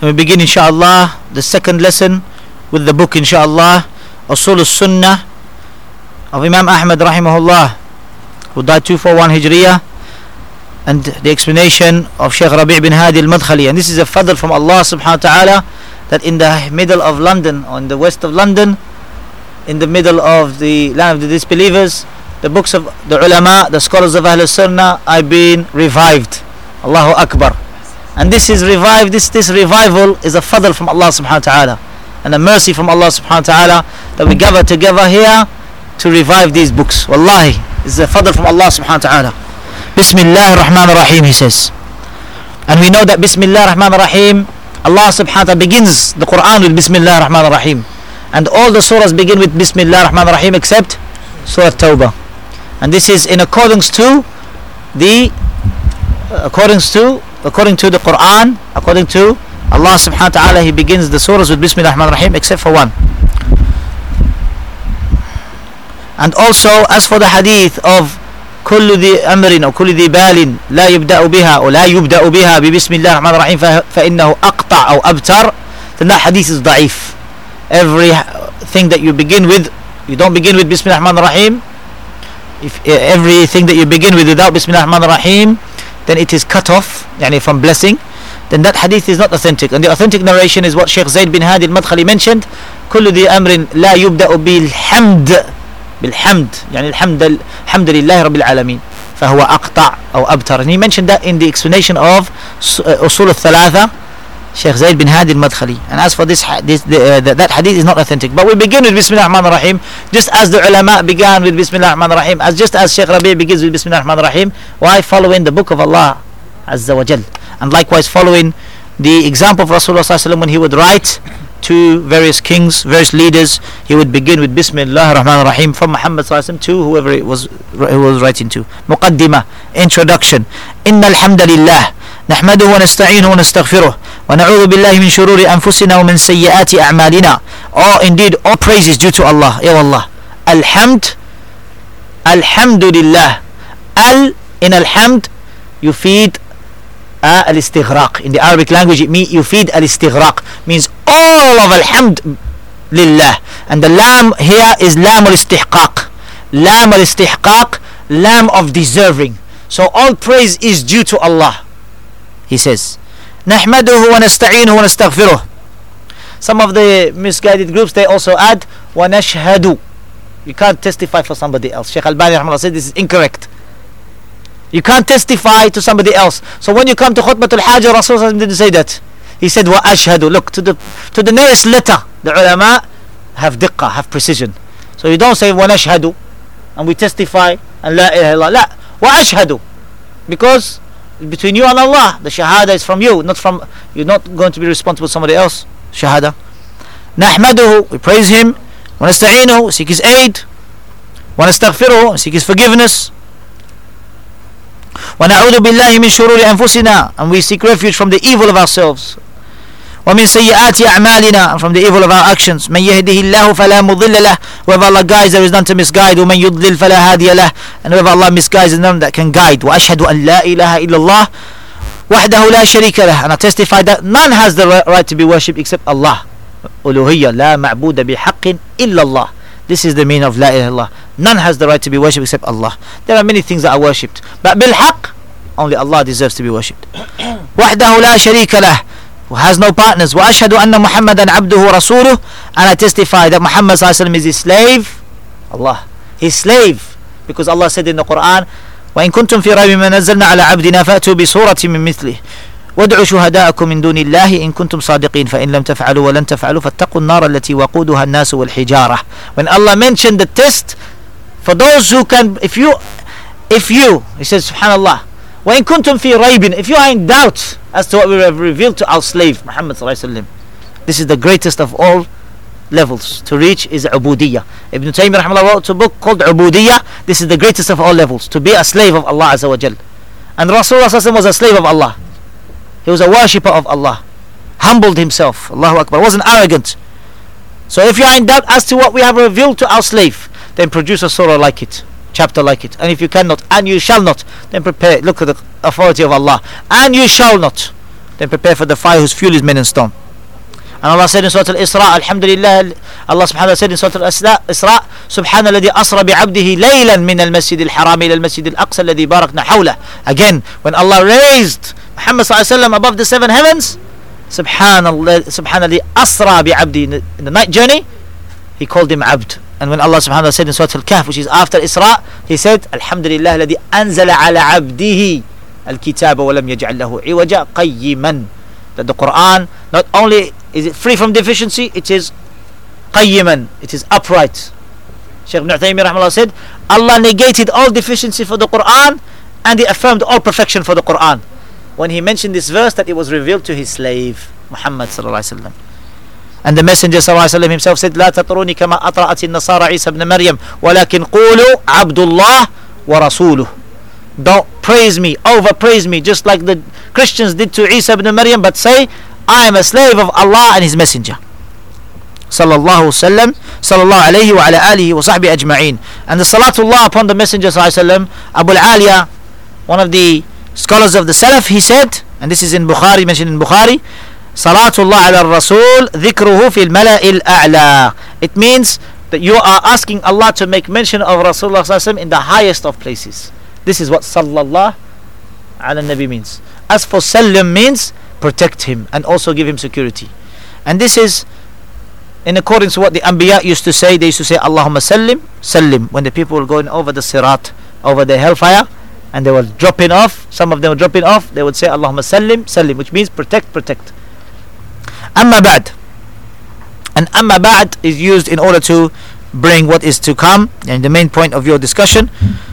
We begin inshallah the second lesson with the book inshallah Usul al-Sunnah of Imam Ahmad rahimahullah, who died 241 Hijriya, and the explanation of Shaykh Rabi' bin Hadi al-Madkhali. And this is a fadl from Allah subhanahu wa ta'ala, that in the middle of London, or in the west of London, in the middle of the land of the disbelievers, the books of the ulama, the scholars of Ahl Sunnah are being revived. Allahu Akbar. And this is revived, this revival is a fadl from Allah subhanahu wa ta'ala, and a mercy from Allah subhanahu wa ta'ala, that we gather together here to revive these books. Wallahi, this is a fadl from Allah subhanahu wa ta'ala. Bismillah ar-Rahman ar-Rahim, he says. And we know that Bismillah ar-Rahman ar-Rahim, Allah subhanahu wa ta'ala begins the Quran with Bismillah ar-Rahman ar-Rahim. And all the surahs begin with Bismillah ar-Rahman ar-Rahim except Surah Tawbah. And this is in accordance to the Quran, according to Allah subhanahu wa ta'ala, he begins the surahs with Bismillah ar-Rahman ar-Rahim except for one. And also, as for the hadith of كل ذي أمر أو كل ذي بال لا يبدأ بها أو لا يبدأ بها ببسم الله الرحمن الرحيم فإنه أقطع أو أبتر, then that hadith is ضعيف. Everything that you begin with, you don't begin with Bismillah ar-Rahman ar-Rahim. If everything that you begin with without Bismillah ar-Rahman ar-Rahim, then it is cut off, يعني from blessing, then that hadith is not authentic. And the authentic narration is what Shaykh Zayd bin Hadi al-Madkhali mentioned: كل ذي أمر لا يبدأ بالحمد يعني الحمد لله رب العالمين فهو أقطع أو أبتر. And he mentioned that in the explanation of Usul al-Thalatha, Shaykh Zayd bin Hadi al-Madkhali. And as for that hadith is not authentic. But we begin with Bismillah ar-Rahman ar-Rahim, just as the ulama began with Bismillah ar-Rahman ar-Rahim, just as Shaykh Rabi' begins with Bismillah ar-Rahman ar-Rahim. Why? Following the book of Allah Azza wa Jal, and likewise following the example of Rasulullah sallallahu alaihi wasallam when he would write to various kings, various leaders, he would begin with Bismillah ar-Rahman ar-Rahim from Muhammad sallallahu alaihi wasallam to whoever it was writing to. Muqaddimah, introduction. Inna alhamdulillah نحمده ونستعينه ونستغفره ونعوذ بالله من شرور أنفسنا ومن سيئات أعمالنا. Oh, indeed, all praise is due to Allah. Ya Allah. Alhamdulillah. In alhamd يفيد al-istighraq. In the Arabic language it means يفيد al-istighraq, means all of alhamd lillah. And the lam here is lam al-istihqaq. Lam al-istihqaq, lam of deserving. So all praise is due to Allah. He says, نحمده ونستعينه ونستغفره. Some of the misguided groups, they also add ونشهد. You can't testify for somebody else. Shaykh Albani rahimahullah said this is incorrect. You can't testify to somebody else. So when you come to Khutbatul Hajj, Rasulullah didn't say that. He said وأشهد. Look, to the nearest letter, the ulama have diqqah, have precision. So you don't say ونشهد and we testify and la ilaha illallah. La, وأشهد, because between you and Allah, the shahada is from you, not from, you're not going to be responsible for somebody else. Shahada. نحمده, we praise him. ونستعينه, seek his aid. ونستغفره, seek his forgiveness. ونعوذ بالله من شرور أنفسنا, and we seek refuge from the evil of ourselves. ومن سيئات أعمالنا, and from the evil of our actions. من يهده الله فلا مضل له, whoever Allah guides there is none to misguide. ومن يضلل فلا هادي له, and whoever Allah misguides there is none that can guide. وأشهد أن لا إله إلا الله وحده لا شريك له, and I testify that none has the right to be worshipped except Allah. ألوهية لا معبود بحق إلا الله. This is the meaning of La ilaha illallah. None has the right to be worshipped except Allah. There are many things that are worshipped, but بالحق, only Allah deserves to be worshipped. وحده لا شريك له, who has no partners. وأشهد أن محمدا عبده ورسوله, and I testify that Muhammad sallallahu alaihi wasallam is his slave. Allah, his slave, because Allah said in the Quran, وإن كنتم في ريب مما نزلنا على عبدنا فأتوا بسورة من مثله وادعوا شهداءكم من دون الله إن كنتم صادقين فإن لم تفعلوا ولن تفعلوا فاتقوا النار التي وقودها الناس والحجارة. When Allah mentioned the test for those who can, if you, he says subhanallah, وإن كنتم في ريب, if you are in doubt as to what we have revealed to our slave Muhammad sallallahu alaihi wasallam. This is the greatest of all levels to reach, is Ubudiyya. Ibn Taymiyyah rahimahullah wrote a book called Ubudiyya. This is the greatest of all levels, to be a slave of Allah Azza wa Jal. And Rasulullah sallallahu alaihi wasallam was a slave of Allah. He was a worshipper of Allah, humbled himself, Allahu Akbar, wasn't arrogant. So if you are in doubt as to what we have revealed to our slave, then produce a surah like it, chapter like it. And if you cannot, and you shall not, then prepare, look at the authority of Allah, and you shall not. then prepare for the fire whose fuel is men and stone. And Allah said in Surah Al-Isra, Alhamdulillah, Allah subhanahu wa ta'ala said in Surah Al-Isra, Subhana alladhi asra bi'abdihi laylan min al-masjid al-haram ila al-masjid al-aqsa alladhi barakna hawla. Again, when Allah raised Muhammad sallallahu alayhi wa sallam above the seven heavens, Subhanallah asra bi'abdi, in the night journey, he called him abd. And when Allah subhanahu wa ta'ala said in Surah Al-Kahf, which is after Isra, he said, Alhamdulillah alladhi anzala ala abdihi al-kitaba wa lam yaj'al lahu iwaja qayyiman. That the Quran, not only is it free from deficiency, it is qayyiman, it is upright. Shaykh Ibn Uthaymeen rahimahullah said, Allah negated all deficiency for the Quran and he affirmed all perfection for the Quran when he mentioned this verse that it was revealed to his slave Muhammad sallallahu alaihi wasallam. And the Messenger sallallahu alaihi wasallam himself said, لا تطروني كما أطرأت النصارى عيسى ابن مريم ولكن قولوا عبد الله ورسوله. Don't praise me, overpraise me, just like the Christians did to Isa ibn Maryam, but say, I am a slave of Allah and His Messenger. Sallallahu sallam, sallallahu alayhi wa ala alihi wa sahbihi ajma'een. And the salatullah upon the Messenger sallallahu alayhi wa sallam, Abu al-Aliya, one of the scholars of the Salaf, he said, and this is in Bukhari, mentioned in Bukhari, Salatullah ala al-Rasul, dhikruhu fil mala'i al-a'la. It means that you are asking Allah to make mention of Rasulullah sallallahu alayhi wa sallam in the highest of places. This is what sallallahu ala nabi means. As for sallim means protect him and also give him security. And this is in accordance to what the Anbiya used to say. They used to say Allahumma sallim, sallim, when the people were going over the sirat, over the hellfire, and they were dropping off, some of them were dropping off, they would say Allahumma sallim, sallim, which means protect, protect. Amma ba'd. And amma ba'd is used in order to bring what is to come, and the main point of your discussion.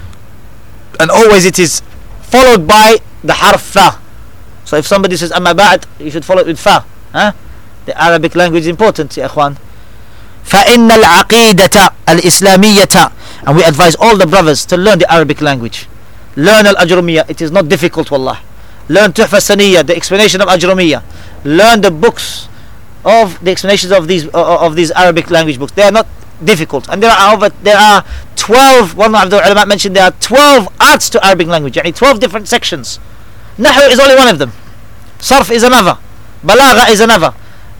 And always it is followed by the harf fa. So if somebody says amma ba'd, you should follow it with fa. The Arabic language is important, ya ikhwan. فَإِنَّ الْعَقِيدَةَ الْإِسْلَامِيَّةَ. And we advise all the brothers to learn the Arabic language. Learn al-Ajrumiyya. It is not difficult, wallah. Learn Tuhfa Saniyya, the explanation of Ajrumiyya. Learn the books of the explanations of these Arabic language books. They are not difficult, and there are 12. One of the ulama mentioned there are 12 arts to Arabic language, 12 different sections. Nahu is only one of them, Sarf is another, Balagha is another.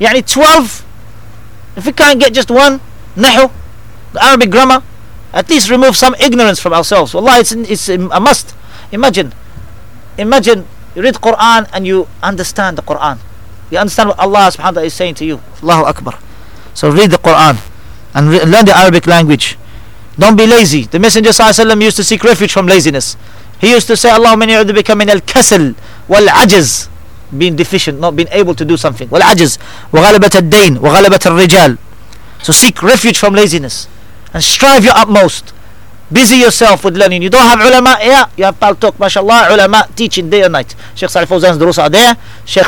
12. If we can't get just one, Nahu, the Arabic grammar, at least remove some ignorance from ourselves. Wallah, it's a must. Imagine you read Quran and you understand the Quran, you understand what Allah subhanahu wa ta'ala is saying to you. Allahu Akbar. So read the Quran and learn the Arabic language. Don't be lazy. The Messenger sallallahu alaihi wasallam used to seek refuge from laziness. He used to say, Allahumma inni a'udhu bika min al-kasal wal-ajaz, being deficient, not being able to do something. Wal-ajaz wa ghalabat ad-dayn wa ghalabat al-rijal. So seek refuge from laziness and strive your utmost. Busy yourself with learning. You don't have ulama, you have Paltalk, mashallah, ulama teaching day and night. Sheikh Salih Fawzan's durus are there. Sheikh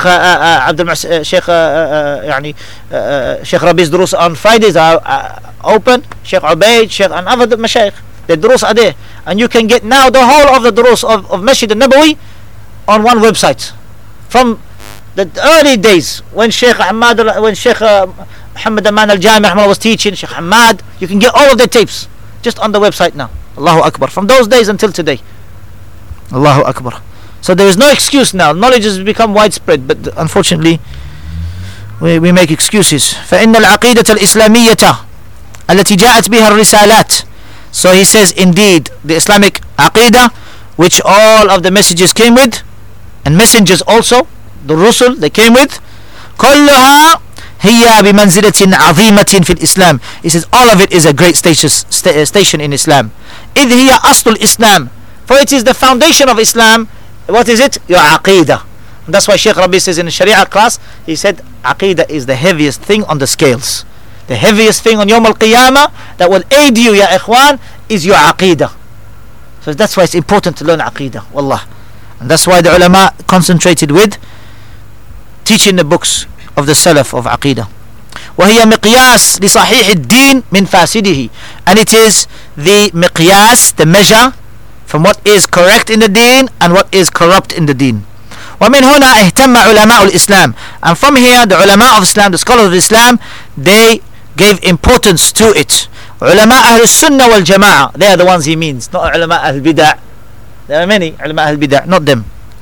Sheikh Rabi's durus on Fridays are open. Sheikh Ubaid, Sheikh and other mashayikh, the durus are there. And you can get now the whole of the durus of Masjid al-Nabawi on one website. From the early days when Sheikh Muhammad Aman al-Jami was teaching, Sheikh Hamad, you can get all of the tapes just on the website now. Allahu Akbar. From those days until today. Allahu Akbar. So there is no excuse now. Knowledge has become widespread, but unfortunately we make excuses. فإن العقيدة الإسلامية التي جاءت بها الرسالات. So he says, indeed, the Islamic aqidah, which all of the messages came with, and messengers also, the Rusul, they came with, كلها هي بمنزلة عظيمة في الإسلام. He says all of it is a great station in Islam. إذ هي أصل الإسلام. For it is the foundation of Islam. What is it? Your aqidah. And that's why Shaykh Rabi says in the Sharia class, he said aqidah is the heaviest thing on the scales. The heaviest thing on Yawm al-Qiyamah that will aid you, ya ikhwan, is your aqidah. So that's why it's important to learn aqidah. Wallah. And that's why the ulama concentrated with teaching the books of the Salaf of Aqidah. وهي مقياس لصحيح الدين من فاسده. And it is the miqyas, the measure from what is correct in the deen and what is corrupt in the deen. ومن هنا اهتم علماء الإسلام. And from here the ulama of Islam, the scholars of Islam, they gave importance to it. علماء أهل السنة والجماعة, they are the ones he means, not علماء أهل البدع. There are many علماء أهل البدع, not them.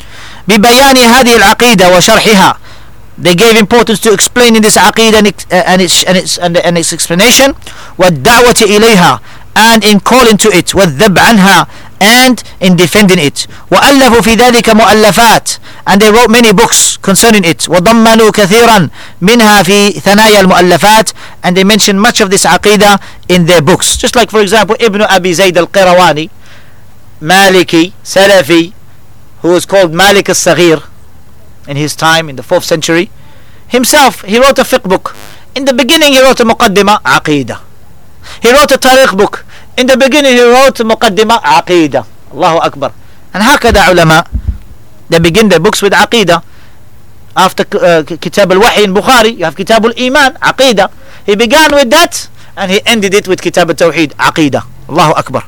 ببيان هذه العقيدة وشرحها. They gave importance to explaining this aqidah and its explanation. والدعوة إليها, and in calling to it. والذب عنها, and in defending it. وألفوا في ذلك مؤلفات, and they wrote many books concerning it. وضمنوا كثيرا منها في ثنايا المؤلفات, and they mention much of this aqidah in their books. Just like, for example, Ibn Abi Zayd al-Qirawani, Maliki, Salafi, who was called Malik al-Saghir in his time in the 4th century. Himself, he wrote a fiqh book. In the beginning he wrote a muqaddimah, aqidah. He wrote a tarikh book. In the beginning he wrote a muqaddimah, aqidah. Allahu Akbar. And hakada ulama, they begin their books with aqidah. After Kitab al-Wahy in Bukhari, you have Kitab al-Iman, aqidah. He began with that and he ended it with Kitab al-Tawheed, aqidah. Allahu Akbar.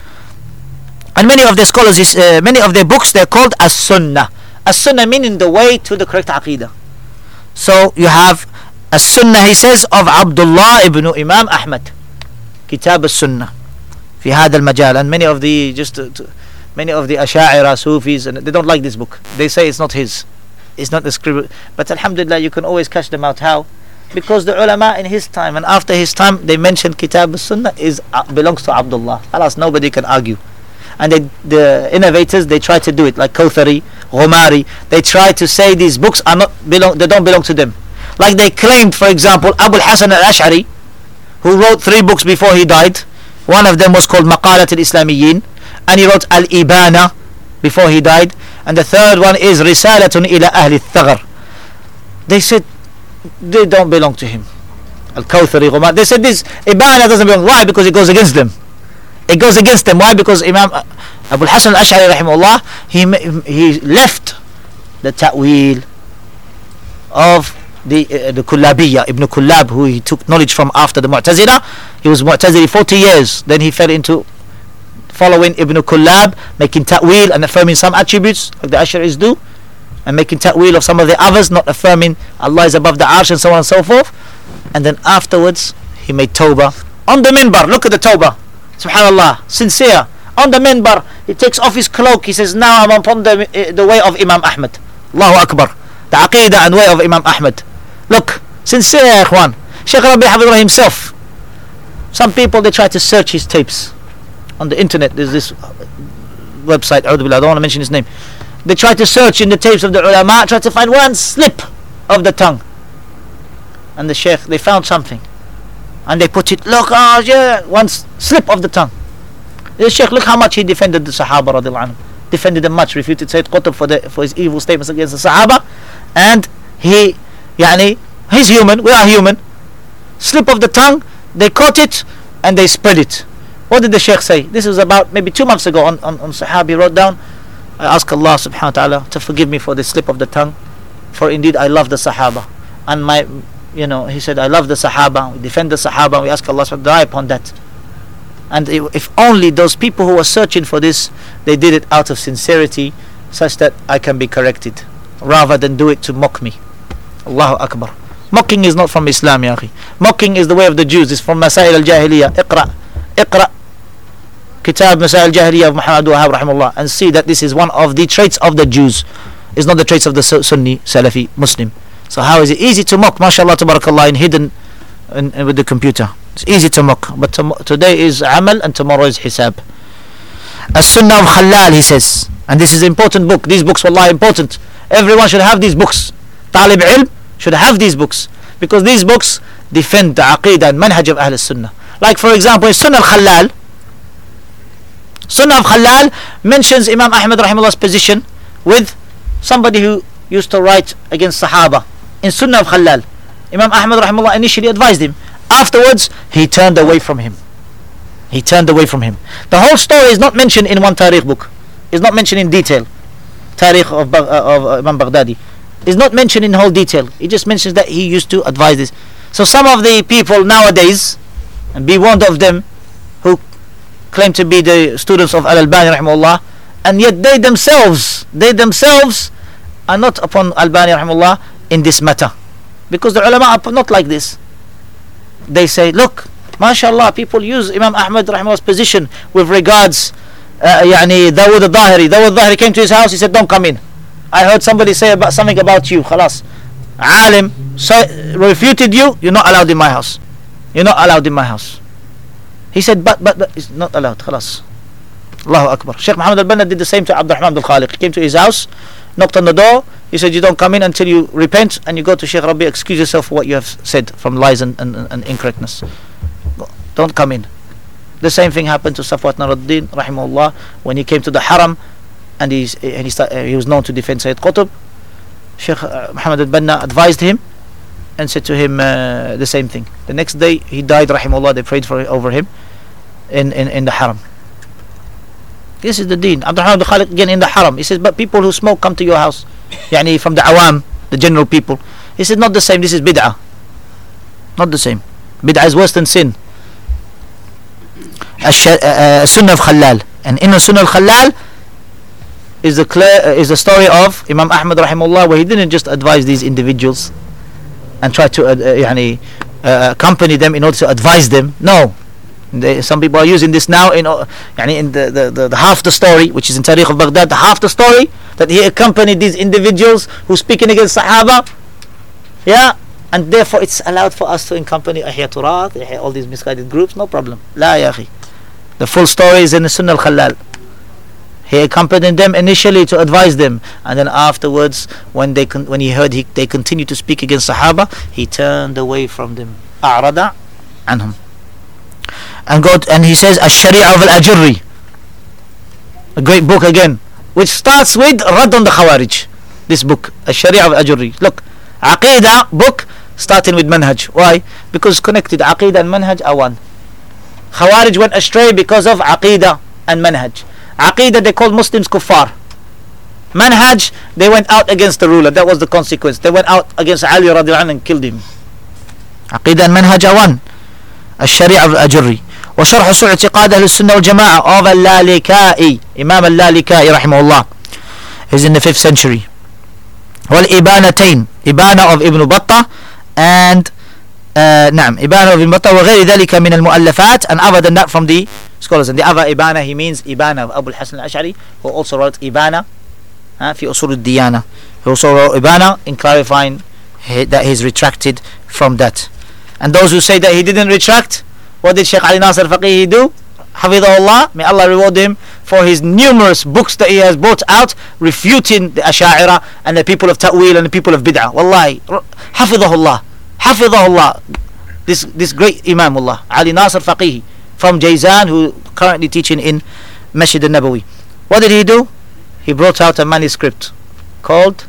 And many of their scholars, many of their books, they're called as-sunnah. As-sunnah meaning the way to the correct aqidah. So you have as-sunnah, he says, of Abdullah ibn Imam Ahmad, Kitab as-sunnah في هذا المجال. And many of the many of the Asha'ira, Sufis, and they don't like this book. They say it's not his, it's not the script. But alhamdulillah, you can always catch them out. How? Because the ulama in his time and after his time, they mentioned Kitab as-sunnah belongs to Abdullah. Alas, nobody can argue. And the innovators, they try to do it, like Kawthari, Ghumari. They try to say these books are they don't belong to them. Like they claimed, for example, Abu al-Hasan al-Ash'ari, who wrote 3 books before he died. One of them was called Maqalat al-Islamiyyin, and he wrote Al-Ibana before he died. And the third one is Risalatun ila Ahli al-Thaghar. They said they don't belong to him. Al-Kawthari, Ghumari, they said this Ibana doesn't belong. Why? Because it goes against them. It goes against them. Why? Because Imam Abu al-Hasan al-Ash'ari rahimahullah, he left the ta'wil of the Kullabiyya, Ibn Kullab, who he took knowledge from after the Mu'tazila. He was Mu'tazili 40 years. Then he fell into following Ibn Kullab, making ta'wil and affirming some attributes like the Ash'aris do, and making ta'wil of some of the others, not affirming Allah is above the arsh and so on and so forth. And then afterwards he made tawbah on the minbar. Look at the tawbah, subhanallah, sincere. On the minbar, he takes off his cloak. He says, now I'm upon the way of Imam Ahmad. Allahu Akbar. The aqidah and way of Imam Ahmad. Look, sincere, ya ikhwan. Shaykh Rabi' Hafidhullah himself. Some people, they try to search his tapes on the internet. There's this website, I don't want to mention his name. They try to search in the tapes of the ulama, try to find one slip of the tongue. And the Shaykh, they found something. And they put it, look, yeah, one slip of the tongue. The Shaykh, look how much he defended the Sahaba radiallahu anhu. Defended them much, refuted Sayyid Qutb for his evil statements against the Sahaba. And he's human, we are human. Slip of the tongue, they caught it and they spread it. What did the Shaykh say? This was about maybe 2 months ago on Sahabi wrote down, I ask Allah subhanahu wa ta'ala to forgive me for the slip of the tongue, for indeed I love the Sahaba. And he said, I love the Sahaba, we defend the Sahaba, we ask Allah to die upon that. And if only those people who were searching for this, they did it out of sincerity, such that I can be corrected, rather than do it to mock me. Allahu Akbar. Mocking is not from Islam, ya akhi. Mocking is the way of the Jews. It's from Masail al-Jahiliyyah. Iqra Kitab Masail al-Jahiliyyah of Muhammad Wahab rahimahullah, and see that this is one of the traits of the Jews. It's not the traits of the Sunni, Salafi, Muslim. So how is it easy to mock, mashallah, tabarakallah, in hidden and with the computer? It's easy to mock, but today is amal and tomorrow is hisab. As-Sunnah of Khalal, he says, and this is an important book. These books, wallah, important. Everyone should have these books. Talib ilm should have these books, because these books defend the aqidah and manhaj of Ahl Sunnah. Like, for example, in Sunnah al-Khalal, Sunnah of Khalal mentions Imam Ahmad rahimahullah's position with somebody who used to write against Sahaba. In Sunnah of Khalal, Imam Ahmad rahimahullah initially advised him. Afterwards, he turned away from him. The whole story is not mentioned in one Tariq book. It's not mentioned in detail. Tariq of Imam Baghdadi is not mentioned in whole detail. It just mentions that he used to advise this. So some of the people nowadays, and be warned of them, who claim to be the students of Al-Albani rahimahullah, and yet they themselves are not upon Albani rahimahullah in this matter, because the ulama are not like this. They say, look, mashallah, people use Imam Ahmad rahimahullah's position with regards Dawood al-Dhahiri. Dawood al-Dhahiri came to his house, he said, don't come in. I heard somebody say about something about you, khalas. Alim refuted you, you're not allowed in my house. You're not allowed in my house. He said, but it's not allowed, khalas. Allahu Akbar. Sheikh Muhammad al-Banna did the same to Abdurrahman al-Khaliq. He came to his house, knocked on the door. He said, you don't come in until you repent and you go to Sheikh Rabi, excuse yourself for what you have said from lies and incorrectness. Don't come in. The same thing happened to Safwat Nuruddin rahimahullah when he came to the Haram and he was known to defend Sayyid Qutb. Sheikh Muhammad al-Banna advised him and said to him the same thing. The next day he died rahimahullah. They prayed over him in the Haram. This is the deen. Abdurrahman al-Khaliq again in the Haram. He says, but people who smoke come to your house. Yani from the awam, the general people. He said, not the same. This is bid'ah. Not the same. Bid'ah is worse than sin. Sunnah of Khalal. And in the Sunnah of Khalal is the story of Imam Ahmad rahimahullah, where he didn't just advise these individuals and try to accompany them in order to advise them. No. Some people are using this now in the half the story, which is in Tariq of Baghdad, the half the story that he accompanied these individuals who speaking against Sahaba, and therefore it's allowed for us to accompany Ihya Turath, all these misguided groups, no problem. La ya akhi. The full story is in the Sunnah al-Khalal. He accompanied them initially to advise them, and then afterwards, when he heard they continued to speak against Sahaba, he turned away from them. A'rada anhum. And he says Ash-Shari'a of Al-Ajurri, a great book again, which starts with Rad on the Khawarij. This book, Ash-Shari'a of Al-Ajurri. Look, Aqidah book starting with Manhaj. Why? Because connected Aqidah and Manhaj are one. Khawarij went astray because of Aqidah and Manhaj. Aqidah, they called Muslims kuffar. Manhaj, they went out against the ruler. That was the consequence. They went out against Ali radiallahu anhu and killed him. Aqidah and Manhaj are one. Ash-Shari'a of Al-Ajurri. وشرح صحيح اعتقاد أهل السنة والجماعة of اللالكائي. Imam al-Lalika'i rahimahullah is in the 5th century. والإبانتين, Ibana of Ibn Battah and نعم Ibana of Ibn Battah وغير ذلك من المؤلفات, and other than that from the scholars. And the other Ibana, he means Ibana of Abu al-Hasan al-Ash'ari, who also wrote Ibana في أصول الديانة. He also wrote Ibana in clarifying that he's retracted from that. And those who say that he didn't retract, what did Sheikh Ali Nasir Faqihi do? Hafidhahullah, may Allah reward him for his numerous books that he has brought out refuting the Asha'ira and the people of Ta'wil and the people of Bid'ah. Wallahi, Hafidhahullah, this great Imamullah, Ali Nasir Faqihi from Jayzan, who currently teaching in Masjid al-Nabawi. What did he do? He brought out a manuscript called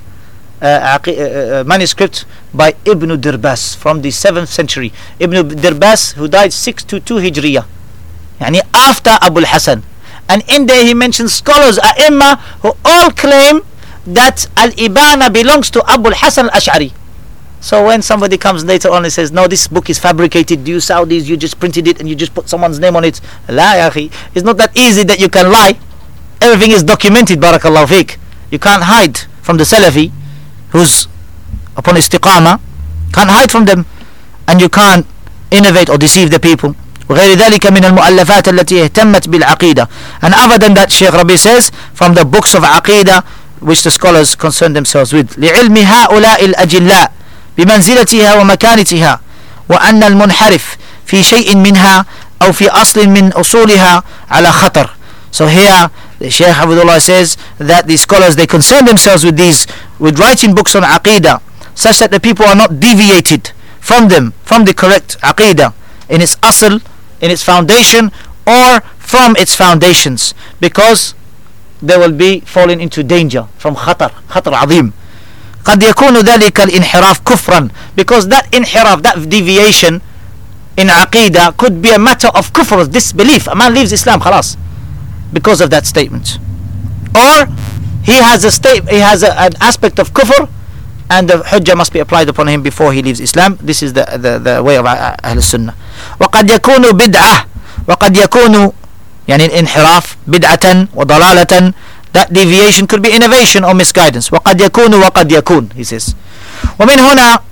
manuscript by Ibn Dirbas from the 7th century. Ibn Dirbas, who died 622 Hijriya, yani after Abu al-Hasan. And in there he mentions scholars, A'imma, who all claim that Al-Ibana belongs to Abu al-Hasan al-Ash'ari. So when somebody comes later on and says, no, this book is fabricated, you Saudis, you just printed it and you just put someone's name on it. La ya akhi, it's not that easy that you can lie. Everything is documented, barakallahu fiqh. You can't hide from the Salafi who's upon istiqamah, can't hide from them, and you can't innovate or deceive the people. وغير ذلك من المؤلفات التي اهتمت بالعقيدة. And other than that, Shaykh Rabi says, from the books of Aqidah which the scholars concern themselves with. لعلم هؤلاء الأجلاء بمنزلتها ومكانتها وأن المنحرف في شيء منها أو في أصل من أصولها على خطر. So here the Shaykh Abdullah says that the scholars, they concern themselves with writing books on Aqidah, such that the people are not deviated from them, from the correct Aqidah in its asl, in its foundation, or from its foundations, because they will be falling into danger from خطر عظيم. قد يكون ذلك الانحراف كفرا, because that inhiraf, that deviation in Aqidah could be a matter of kufr, disbelief. A man leaves Islam خلاص because of that statement, or he has an aspect of kufr and the hujjah must be applied upon him before he leaves Islam. This is the way of Ahl Sunnah. وقد يكون بدعة, وقد يكون يعني الانحراف بدعة وضلالة, that deviation could be innovation or misguidance. وقد يكون he says. ومن هنا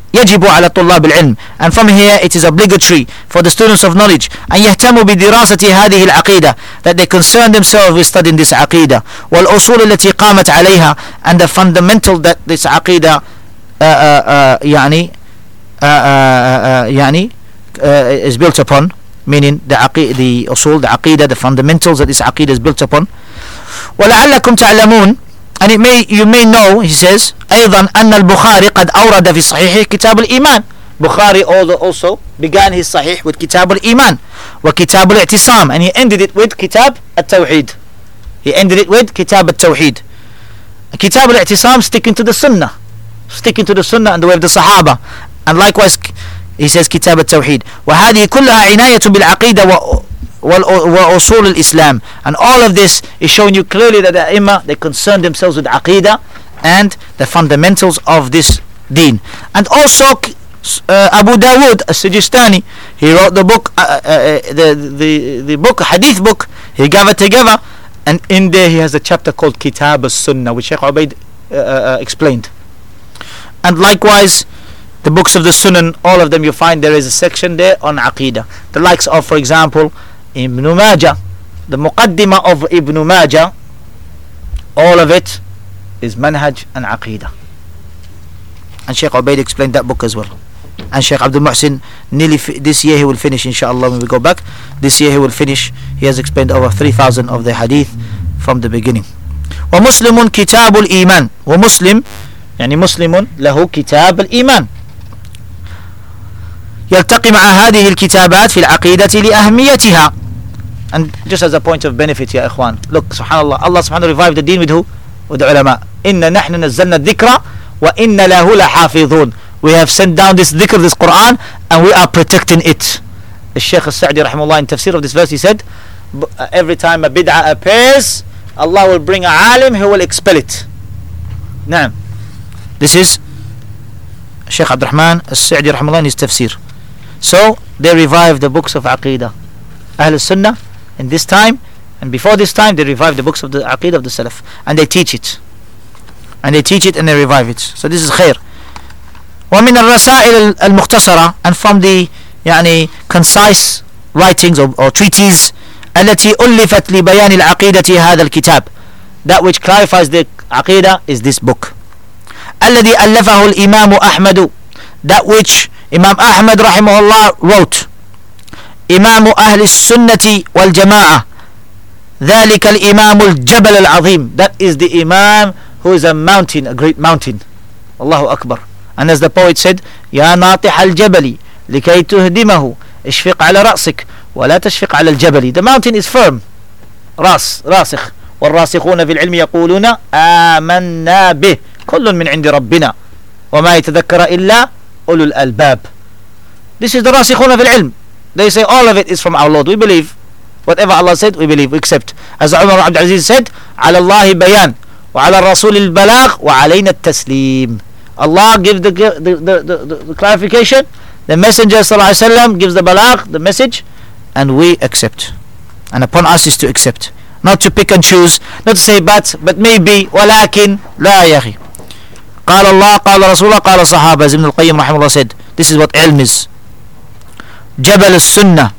يجب على طلاب العلم, and from here it is obligatory for the students of knowledge, أن يهتموا بدراسة هذه العقيدة, that they concern themselves with studying this عقيدة, والأصول التي قامت عليها, and the fundamental that this عقيدة يعني is built upon, meaning the أصول, the عقيدة, the fundamentals that this عقيدة is built upon. ولعلكم تعلمون, and you may know, he says, أيضا أن البخاري قد أورد في صحيحه كتاب الإيمان. Bukhari also began his Sahih with كتاب الإيمان وكتاب الاعتصام, and he ended it with كتاب التوحيد. He ended it with كتاب التوحيد. كتاب الاعتصام, sticking to the Sunnah, sticking to the Sunnah and the way of the Sahaba. And likewise he says كتاب التوحيد. وهذه كلها عناية بالعقيدة وأصول الإسلام, and all of this is showing you clearly that the Imam, they concern themselves with Aqidah and the fundamentals of this deen. And also Abu Dawood as-Sijistani, he wrote the book, the book, hadith book, he gathered together, and in there he has a chapter called Kitab as-Sunnah, which Sheikh Ubaid explained. And likewise the books of the Sunan, all of them you find there is a section there on Aqidah. The likes of, for example, Ibn Majah, the Muqaddimah of Ibn Majah, all of it is Manhaj and Aqidah. And Sheikh Ubaid explained that book as well. And Sheikh Abdul Muhsin, nearly this year he will finish, inshallah, when we go back. This year he will finish. He has explained over 3,000 of the hadith from the beginning. ومسلم كتاب الإيمان, ومسلم يعني مسلم له كتاب الإيمان, يلتقي مع هذه الكتابات في العقيدة لأهميتها. And just as a point of benefit, ya ikhwan, look, subhanallah, Allah subhanahu revived the deen with who? With the ulama. إِنَّا نَحْنُ نَزَّلْنَا الذِّكْرَ وَإِنَّ لَهُ لَحَافِظُونَ. We have sent down this dhikr, this Quran, and we are protecting it. The Shaykh al-Sa'di rahimahullah in tafsir of this verse, he said, every time a bid'ah appears, Allah will bring a alim who will expel it. Naam. This is Shaykh Abdul Rahman al-Sa'di rahimahullah in his tafsir. So they revived the books of Aqidah, Ahl al-Sunnah, in this time, and before this time they revived the books of the Aqidah of the Salaf, and they teach it, and they revive it. So this is khair. ومن الرسائل المختصرة, and from the concise writings or treatises التي ألفت لبيان العقيدة هذا الكتاب, that which clarifies the Aqidah is this book. الذي ألفه الإمام أحمد, that which Imam Ahmad rahimahullah wrote. إمام أهل السنة والجماعة, ذلك الإمام الجبل العظيم, that is the Imam who is a mountain, a great mountain. Allahu Akbar. And as the poet said, يا ناطح الجبل لكي تهدمه اشفق على رأسك ولا تشفق على الجبل. The mountain is firm, راسخ, والراسخون في العلم يقولون آمنا به كل من عند ربنا وما يتذكر إلا أولو الألباب. This is the راسخون في العلم. They say all of it is from our Lord. We believe whatever Allah said, we believe, we accept. As Umar ibn Abdul Aziz said, على الله بيان وعلى الرسول البلاغ وعلينا التسليم. Allah gives the clarification, the Messenger sallallahu alaihi wasallam gives the balagh, the message, and we accept. And upon us is to accept, not to pick and choose, not to say but maybe, ولكن لا يا أخي. قال الله قال رسول الله قال صحابة. As Ibn al-Qayyim rahimahullah said, this is what ilm is. Jabal al-Sunnah.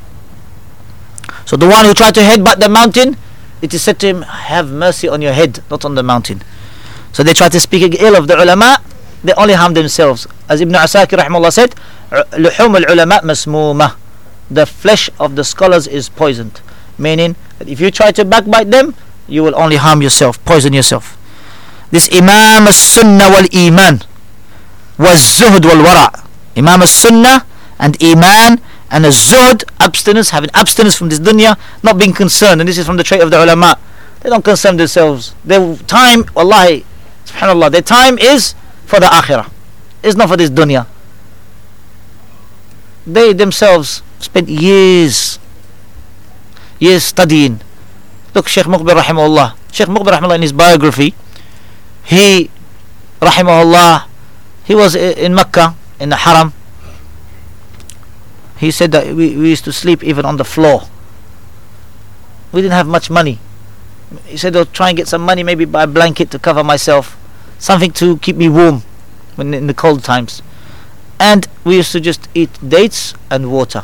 So the one who tried to headbutt the mountain, it is said to him, have mercy on your head, not on the mountain. So they try to speak ill of the ulama, they only harm themselves. As Ibn Asakir rahimahullah said, لحوم العلماء مسمومة, the flesh of the scholars is poisoned, meaning that if you try to backbite them, you will only harm yourself, poison yourself. This Imam al-Sunnah wal-Iman wal-Zuhd wal-Wara', Imam al-Sunnah and Iman and al-Zuhd, abstinence, having abstinence from this dunya, not being concerned. And this is from the trait of the ulama. They don't concern themselves. Their time, wallahi, subhanallah, their time is for the akhirah, it's not for this dunya. They themselves spent years studying. Look, Sheikh Muqbil rahimahullah, Sheikh Muqbil rahimahullah, in his biography, he rahimahullah, he was in Mecca, in the Haram. He said that we used to sleep even on the floor. We didn't have much money. He said, I'll try and get some money, maybe buy a blanket to cover myself, something to keep me warm in the cold times. And we used to just eat dates and water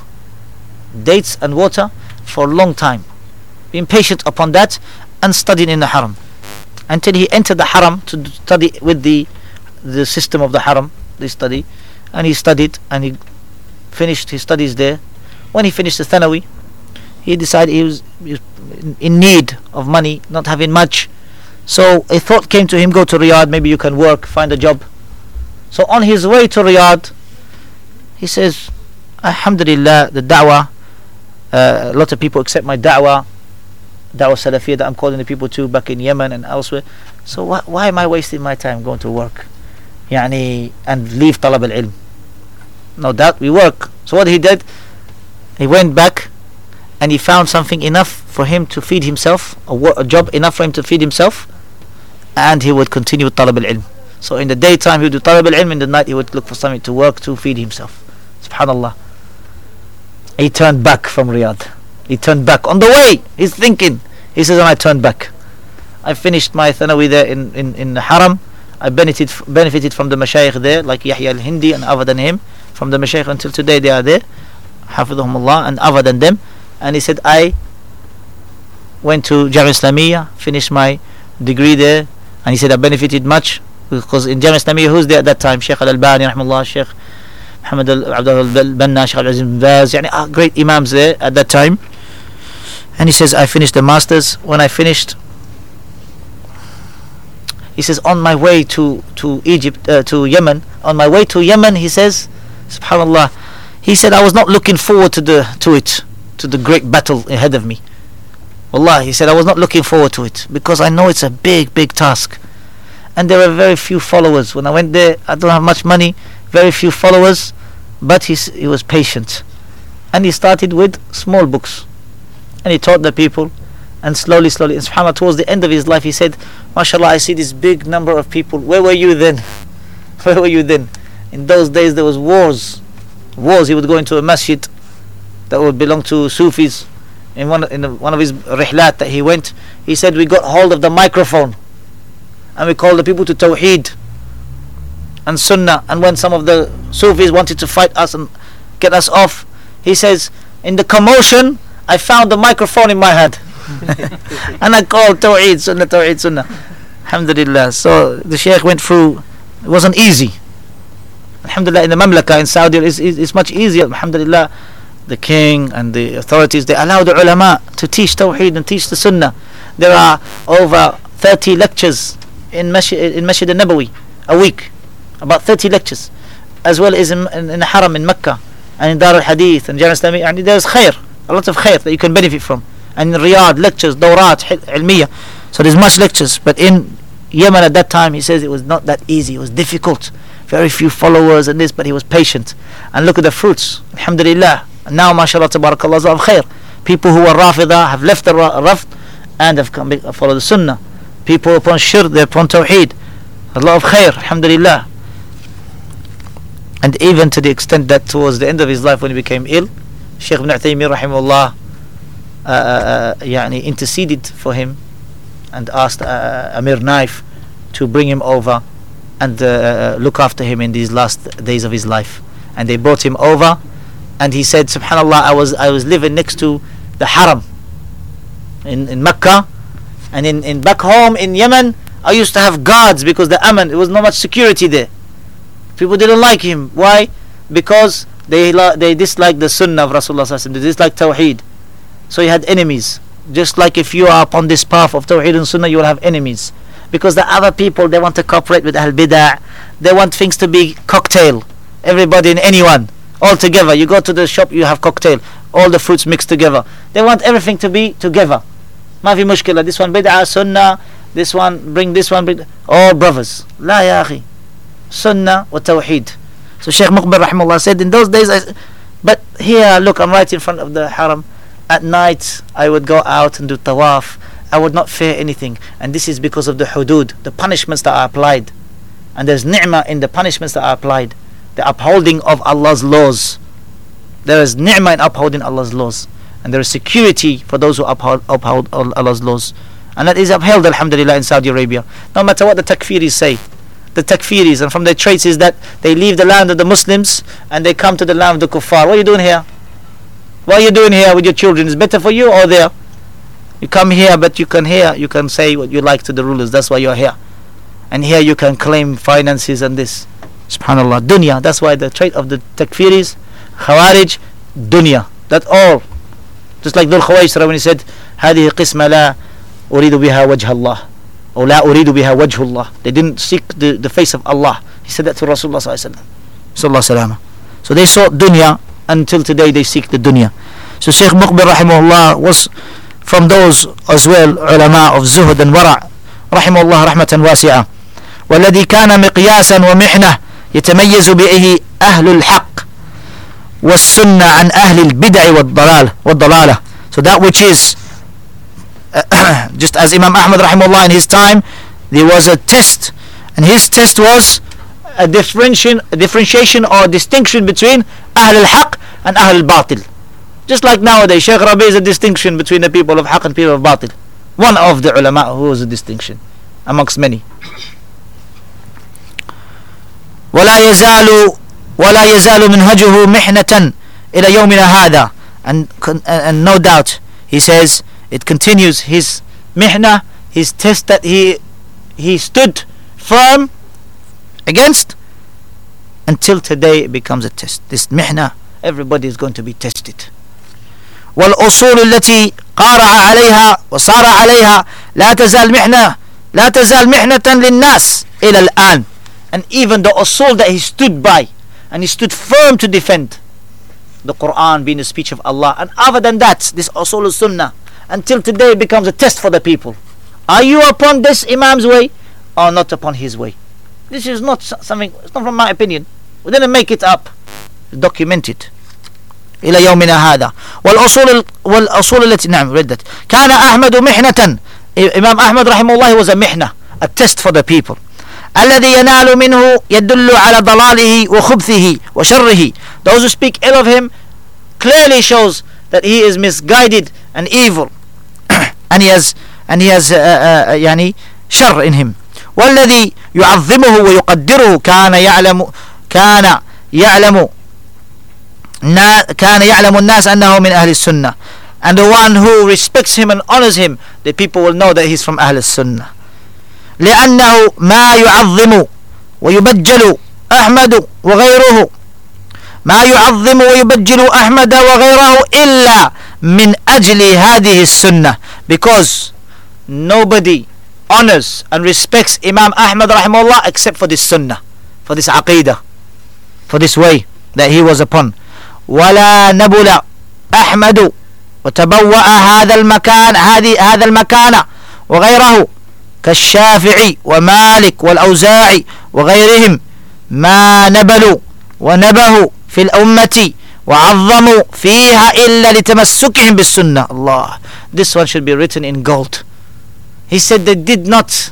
for a long time, being patient upon that, and studying in the haram until he entered the haram to study with the system of the haram. They study, and he studied, and he finished his studies there. When he finished the thanawi, he decided he was in need of money, not having much. So a thought came to him, go to Riyadh, maybe you can work, find a job. So on his way to Riyadh, he says, Alhamdulillah, the da'wah, a lot of people accept my da'wah Salafiyah that I'm calling the people to back in Yemen and elsewhere. So why am I wasting my time going to work? And leave talab al-ilm? No doubt we work. So what he did, he went back and he found something enough for him to feed himself, a job enough for him to feed himself, and he would continue with talab al-ilm. So in the daytime he would do talab al-ilm, in the night he would look for something to work to feed himself. Subhanallah. He turned back from Riyadh. He turned back. On the way, he's thinking. He says, when I turned back, I finished my thanawi there in the haram. I benefited from the mashayikh there, like Yahya al-Hindi and other than him. From the mashayikh until today they are there, hafidhahumullah, and other than them. And he said, I went to Jamia Islamiyya, finished my degree there. And he said, I benefited much, because in Jamia Islamiyya, who's there at that time? Sheikh al-Albani, rahimahullah, Sheikh Muhammad Abdullah al-Banna, Sheikh al-Aziz bin Baz, great imams there at that time. And he says, I finished the masters. When I finished, he says, on my way to Egypt, to Yemen, he says, subhanallah, he said, I was not looking forward to the great battle ahead of me. Wallah, he said, I was not looking forward to it, because I know it's a big task, and there are very few followers. When I went there, I don't have much money, very few followers, but he was patient, and he started with small books, and he taught the people, and slowly, and subhanAllah, towards the end of his life, he said, mashallah, I see this big number of people. Where were you then? In those days there was wars. He would go into a masjid that would belong to Sufis. In one of his rihlat that he went, he said, we got hold of the microphone and we called the people to Tawheed and Sunnah. And when some of the Sufis wanted to fight us and get us off, he says, in the commotion, I found the microphone in my hand and I called Tawheed Sunnah. Alhamdulillah. So the Shaykh went through. It wasn't easy. Alhamdulillah, in the Mamlaka in Saudi it's much easier. Alhamdulillah, the king and the authorities, they allow the ulama to teach Tawheed and teach the Sunnah. There are over 30 lectures in Masjid al-Nabawi a week, about 30 lectures, as well as in the Haram in Mecca and in Dar al-Hadith and Jamia Islamiyya. And there's khair, a lot of khair that you can benefit from. And in Riyadh, lectures, dawrat, ilmiyah. So there's much lectures. But in Yemen at that time, he says it was not that easy. It was difficult. Very few followers and this, but he was patient. And look at the fruits. Alhamdulillah. And now, mashallah, tabarakallah, of khair. People who were Rafidah have left the Rafd and have come follow the Sunnah. People upon Shirk, they're upon Tawheed. A lot of khair, alhamdulillah. And even to the extent that towards the end of his life, when he became ill, Shaykh ibn Uthaymeen rahimahullah interceded for him and asked Amir Naif to bring him over and look after him in these last days of his life. And they brought him over, and he said, subhanallah, I was living next to the Haram in Mecca, and in back home in Yemen I used to have guards, because the Aman, there was not much security there. People didn't like him. Why? Because they disliked the Sunnah of Rasulullah sallallahu alaihi wasallam. They disliked Tawheed. So he had enemies. Just like if you are upon this path of Tawheed and Sunnah, you will have enemies. Because the other people, they want to cooperate with Ahl Bid'ah. They want things to be cocktail. Everybody and anyone, all together. You go to the shop, you have cocktail. All the fruits mixed together. They want everything to be together. Ma fi mushkila. This one Bid'ah, Sunnah. This one, bring this one, bring... all brothers. La ya akhi. Sunnah wa Tawheed. So Shaykh Muqbil rahimahullah said, in those days, but here, look, I'm right in front of the Haram. At night, I would go out and do tawaf. I would not fear anything. And this is because of the hudud, the punishments that are applied. And there's ni'mah in the punishments that are applied. The upholding of Allah's laws. There is ni'mah in upholding Allah's laws. And there is security for those who uphold Allah's laws. And that is upheld, alhamdulillah, in Saudi Arabia. No matter what the takfiris say. the takfiris, and from their traits is that they leave the land of the Muslims and they come to the land of the kuffar. What are you doing here? What are you doing here with your children? Is better for you or there? You come here, but you can say what you like to the rulers. That's why you're here. And here you can claim finances and this. Subhanallah, dunya. That's why the trait of the takfiris, khawarij, dunya. That's all. Just like Dhul Khawaisra when he said, هذه قسمة لا أريد بها وجه الله. Or لا أريد بها وجه الله. They didn't seek the face of Allah. He said that to Rasulullah sallallahu alaihi wasallam. So they sought dunya. Until today they seek the dunya. So Shaykh Muqbil rahimahullah was from those as well ulama of zuhud and wara' rahimahullah rahmatan wasi'ah. والذي كان مقياسا ومحنة يتميز به أهل الحق والسنة عن أهل البدع والضلالة. So that which is just as Imam Ahmad rahimahullah in his time, there was a test, and his test was a differentiation or distinction between Ahl al-Haq and Ahl al-Batil. Just like nowadays, Shaykh Rabi is a distinction between the people of Haq and people of Batil. One of the ulama who was a distinction amongst many. ولا يزال منهجه محنة إلى يومنا هذا. And no doubt, he says, it continues his mihna, his test that he stood firm against until today. It becomes a test. This mihna, everybody is going to be tested. والأصول التي قارع عليها وصار عليها لا تزال محنة للناس إلى الآن. And even the usul that he stood by, and he stood firm to defend the Quran being the speech of Allah, and other than that, this usul sunnah, until today it becomes a test for the people. Are you upon this Imam's way or not upon his way? This is not something, it's not from my opinion. We didn't make it up. It's documented. إلى يومنا هذا. والأصول التي نعم ردت. كان أحمد محنة. Imam Ahmad rahimahullah was a mihna, a test for the people. الذي ينال منه يدل على ضلاله وخبثه وشره. Those who speak ill of him clearly shows that he is misguided and evil, and he has يعني شر in him. والذي يعظمه ويقدره كان يعلم الناس أنه من أهل السنة. And the one who respects him and honors him, the people will know that he's from أهل السنة. لأنه ما يعظم ويبجل أحمد وغيره إلا من أجل هذه السنة. Because nobody honors and respects Imam Ahmad rahimahullah except for this sunnah, for this aqidah, for this way that he was upon. ولا نبل أحمد وتبوأ هذا المكان وغيره كالشافعي ومالك والأوزاعي وغيرهم ما نبلوا ونبهوا في الأمة وعظموا فيها إلا لتمسكهم بالسنة. Allah, this one should be written in gold. He said they did not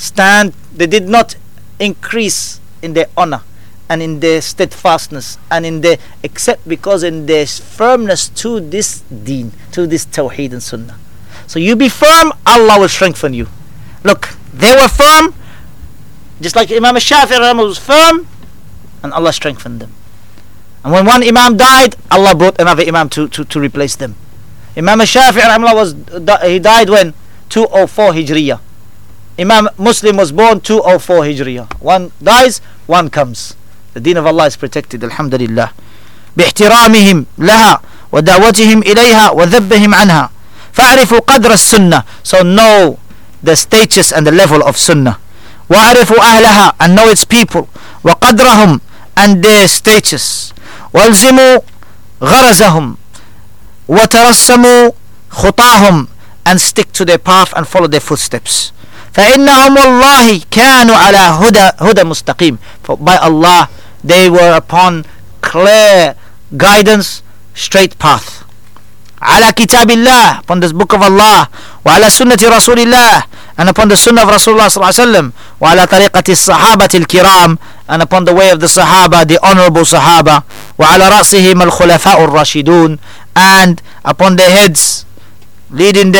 increase in their honor and in their steadfastness and in their, except because in their firmness to this deen, to this tawheed and sunnah. So you be firm, Allah will strengthen you. Look, they were firm, just like Imam al-Shafi'i was firm, and Allah strengthened them. And when one Imam died, Allah brought another Imam to replace them. Imam al-Shafi'i he died when? 204 Hijriya. Imam Muslim was born 204 Hijriya. One dies, one comes. The deen of Allah is protected, alhamdulillah. باحترامهم لها ودعوتهم إليها وذبهم عنها. فاعرفوا قدر السنة. So know the status and the level of sunnah. وَاعْرِفُوا أَهْلَهَا, and know its people. وَقَدْرَهُمْ, and their status. وَالْزِمُوا غَرَزَهُمْ وَتَرَسَّمُوا خُطَاهُمْ, and stick to their path and follow their footsteps. فَإِنَّهُمْ وَاللَّهِ كَانُوا عَلَى هُدَى مُسْتَقِيمٍ. For by Allah, they were upon clear guidance, straight path. على كتاب الله, upon this book of Allah. وعلى سنة رسول الله, and upon the sunnah of Rasulullah صلى الله عليه وسلم. وعلى طريقة الصحابة الكرام, and upon the way of the Sahaba, the honorable Sahaba. وعلى رأسهم الخلفاء الراشدون, and upon their heads, leading them,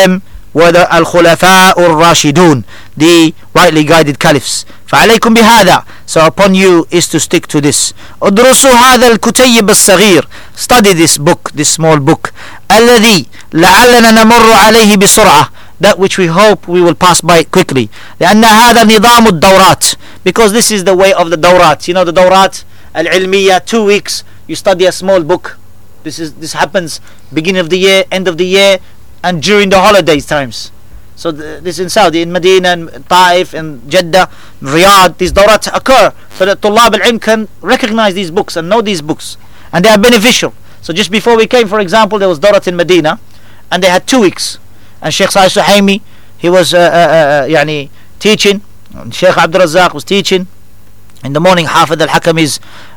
were the Al-Khulafa Ar-Rashidun, the rightly guided caliphs. فعليكم بهذا, so upon you is to stick to this. ادرسوا هذا الكتيب الصغير, study this book, this small book. الذي لعلنا نمر عليه بسرعة, that which we hope we will pass by it quickly. لأن هذا نظام الدورات, because this is the way of the dawrat. You know the dawrat al-ilmiya, 2 weeks you study a small book. This happens beginning of the year, end of the year, and during the holidays times. So this in Saudi, in Medina, and Taif, and Jeddah, Riyadh, these dawrats occur so that Tullab al-Ilm can recognize these books and know these books, and they are beneficial. So just before we came, for example, there was dawrat in Medina, and they had 2 weeks, and Sheikh Salih Suhaimi, he was teaching, and Sheikh Abdul Razzaq was teaching. In the morning, Hafid al-Hakami's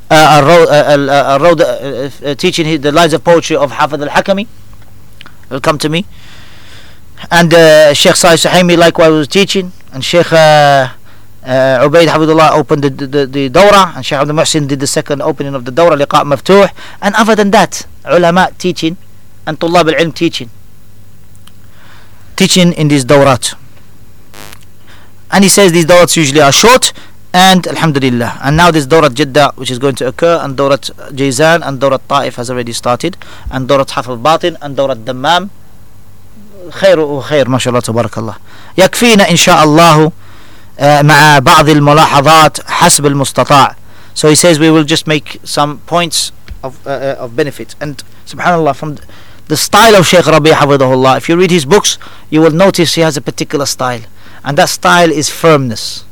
teaching the lines of poetry of Hafid al-Hakami will come to me, and Sheikh Salih Suhaimi likewise was teaching, and Sheikh Ubaid Hafidullah opened the Dawrah, and Sheikh Abdul Muhsin did the second opening of the Dawrah, Liqa' Maftuh. And other than that, ulama teaching and Tullab al-Ilm teaching in these Dawrat. And he says these Dawrats usually are short, and Alhamdulillah. And now this Dawrat Jeddah, which is going to occur, and Dawrat Jizan, and Dawrat Taif has already started, and Dawrat Hafal Batin, and Dawrat Dammam. خير وخير ما شاء الله تبارك الله. يكفينا إن شاء الله مع بعض الملاحظات حسب المستطاع. So he says we will just make some points of benefit. And subhanallah, from the style of Shaykh Rabi' Hafidhahullah, if you read his books, you will notice he has a particular style, and that style is firmness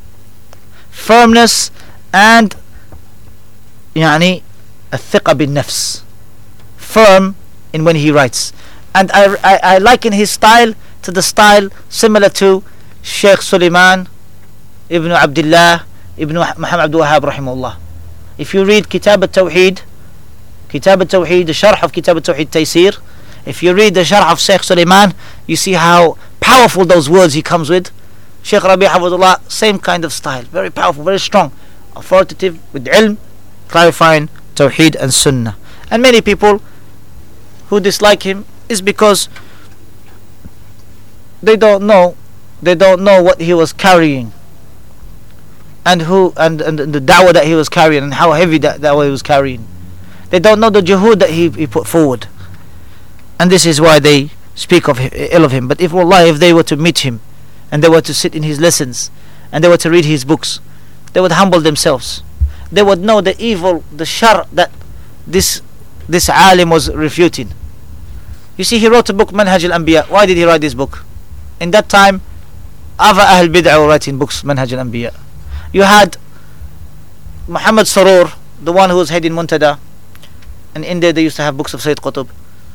and يعني الثقة بالنفس, firm in when he writes. And I liken his style to the style similar to Sheikh Sulaiman ibn Abdullah ibn Muhammad Abdul Wahhab rahimahullah. If you read Kitab al-Tawheed, the Sharh of Kitab al-Tawheed Taysir, if you read the Sharh of Sheikh Sulaiman, you see how powerful those words he comes with. Sheikh Rabi' Hafidhullah, same kind of style, very powerful, very strong, authoritative, with ilm, clarifying Tawheed and Sunnah. And many people who dislike him is because they don't know what he was carrying, and the da'wah that he was carrying, and how heavy that da'wah he was carrying. They don't know the juhud that he put forward, and this is why they speak ill of him. But if they were to meet him, and they were to sit in his lessons, and they were to read his books, they would humble themselves. They would know the evil, the shar that this alim was refuting. You see, he wrote a book, Manhaj al-Anbiya. Why did he write this book? In that time, other Ahl Bid'ah were writing books, Manhaj al-Anbiya. You had Muhammad Sarur, the one who was heading Muntada. In India, they used to have books of Sayyid Qutb.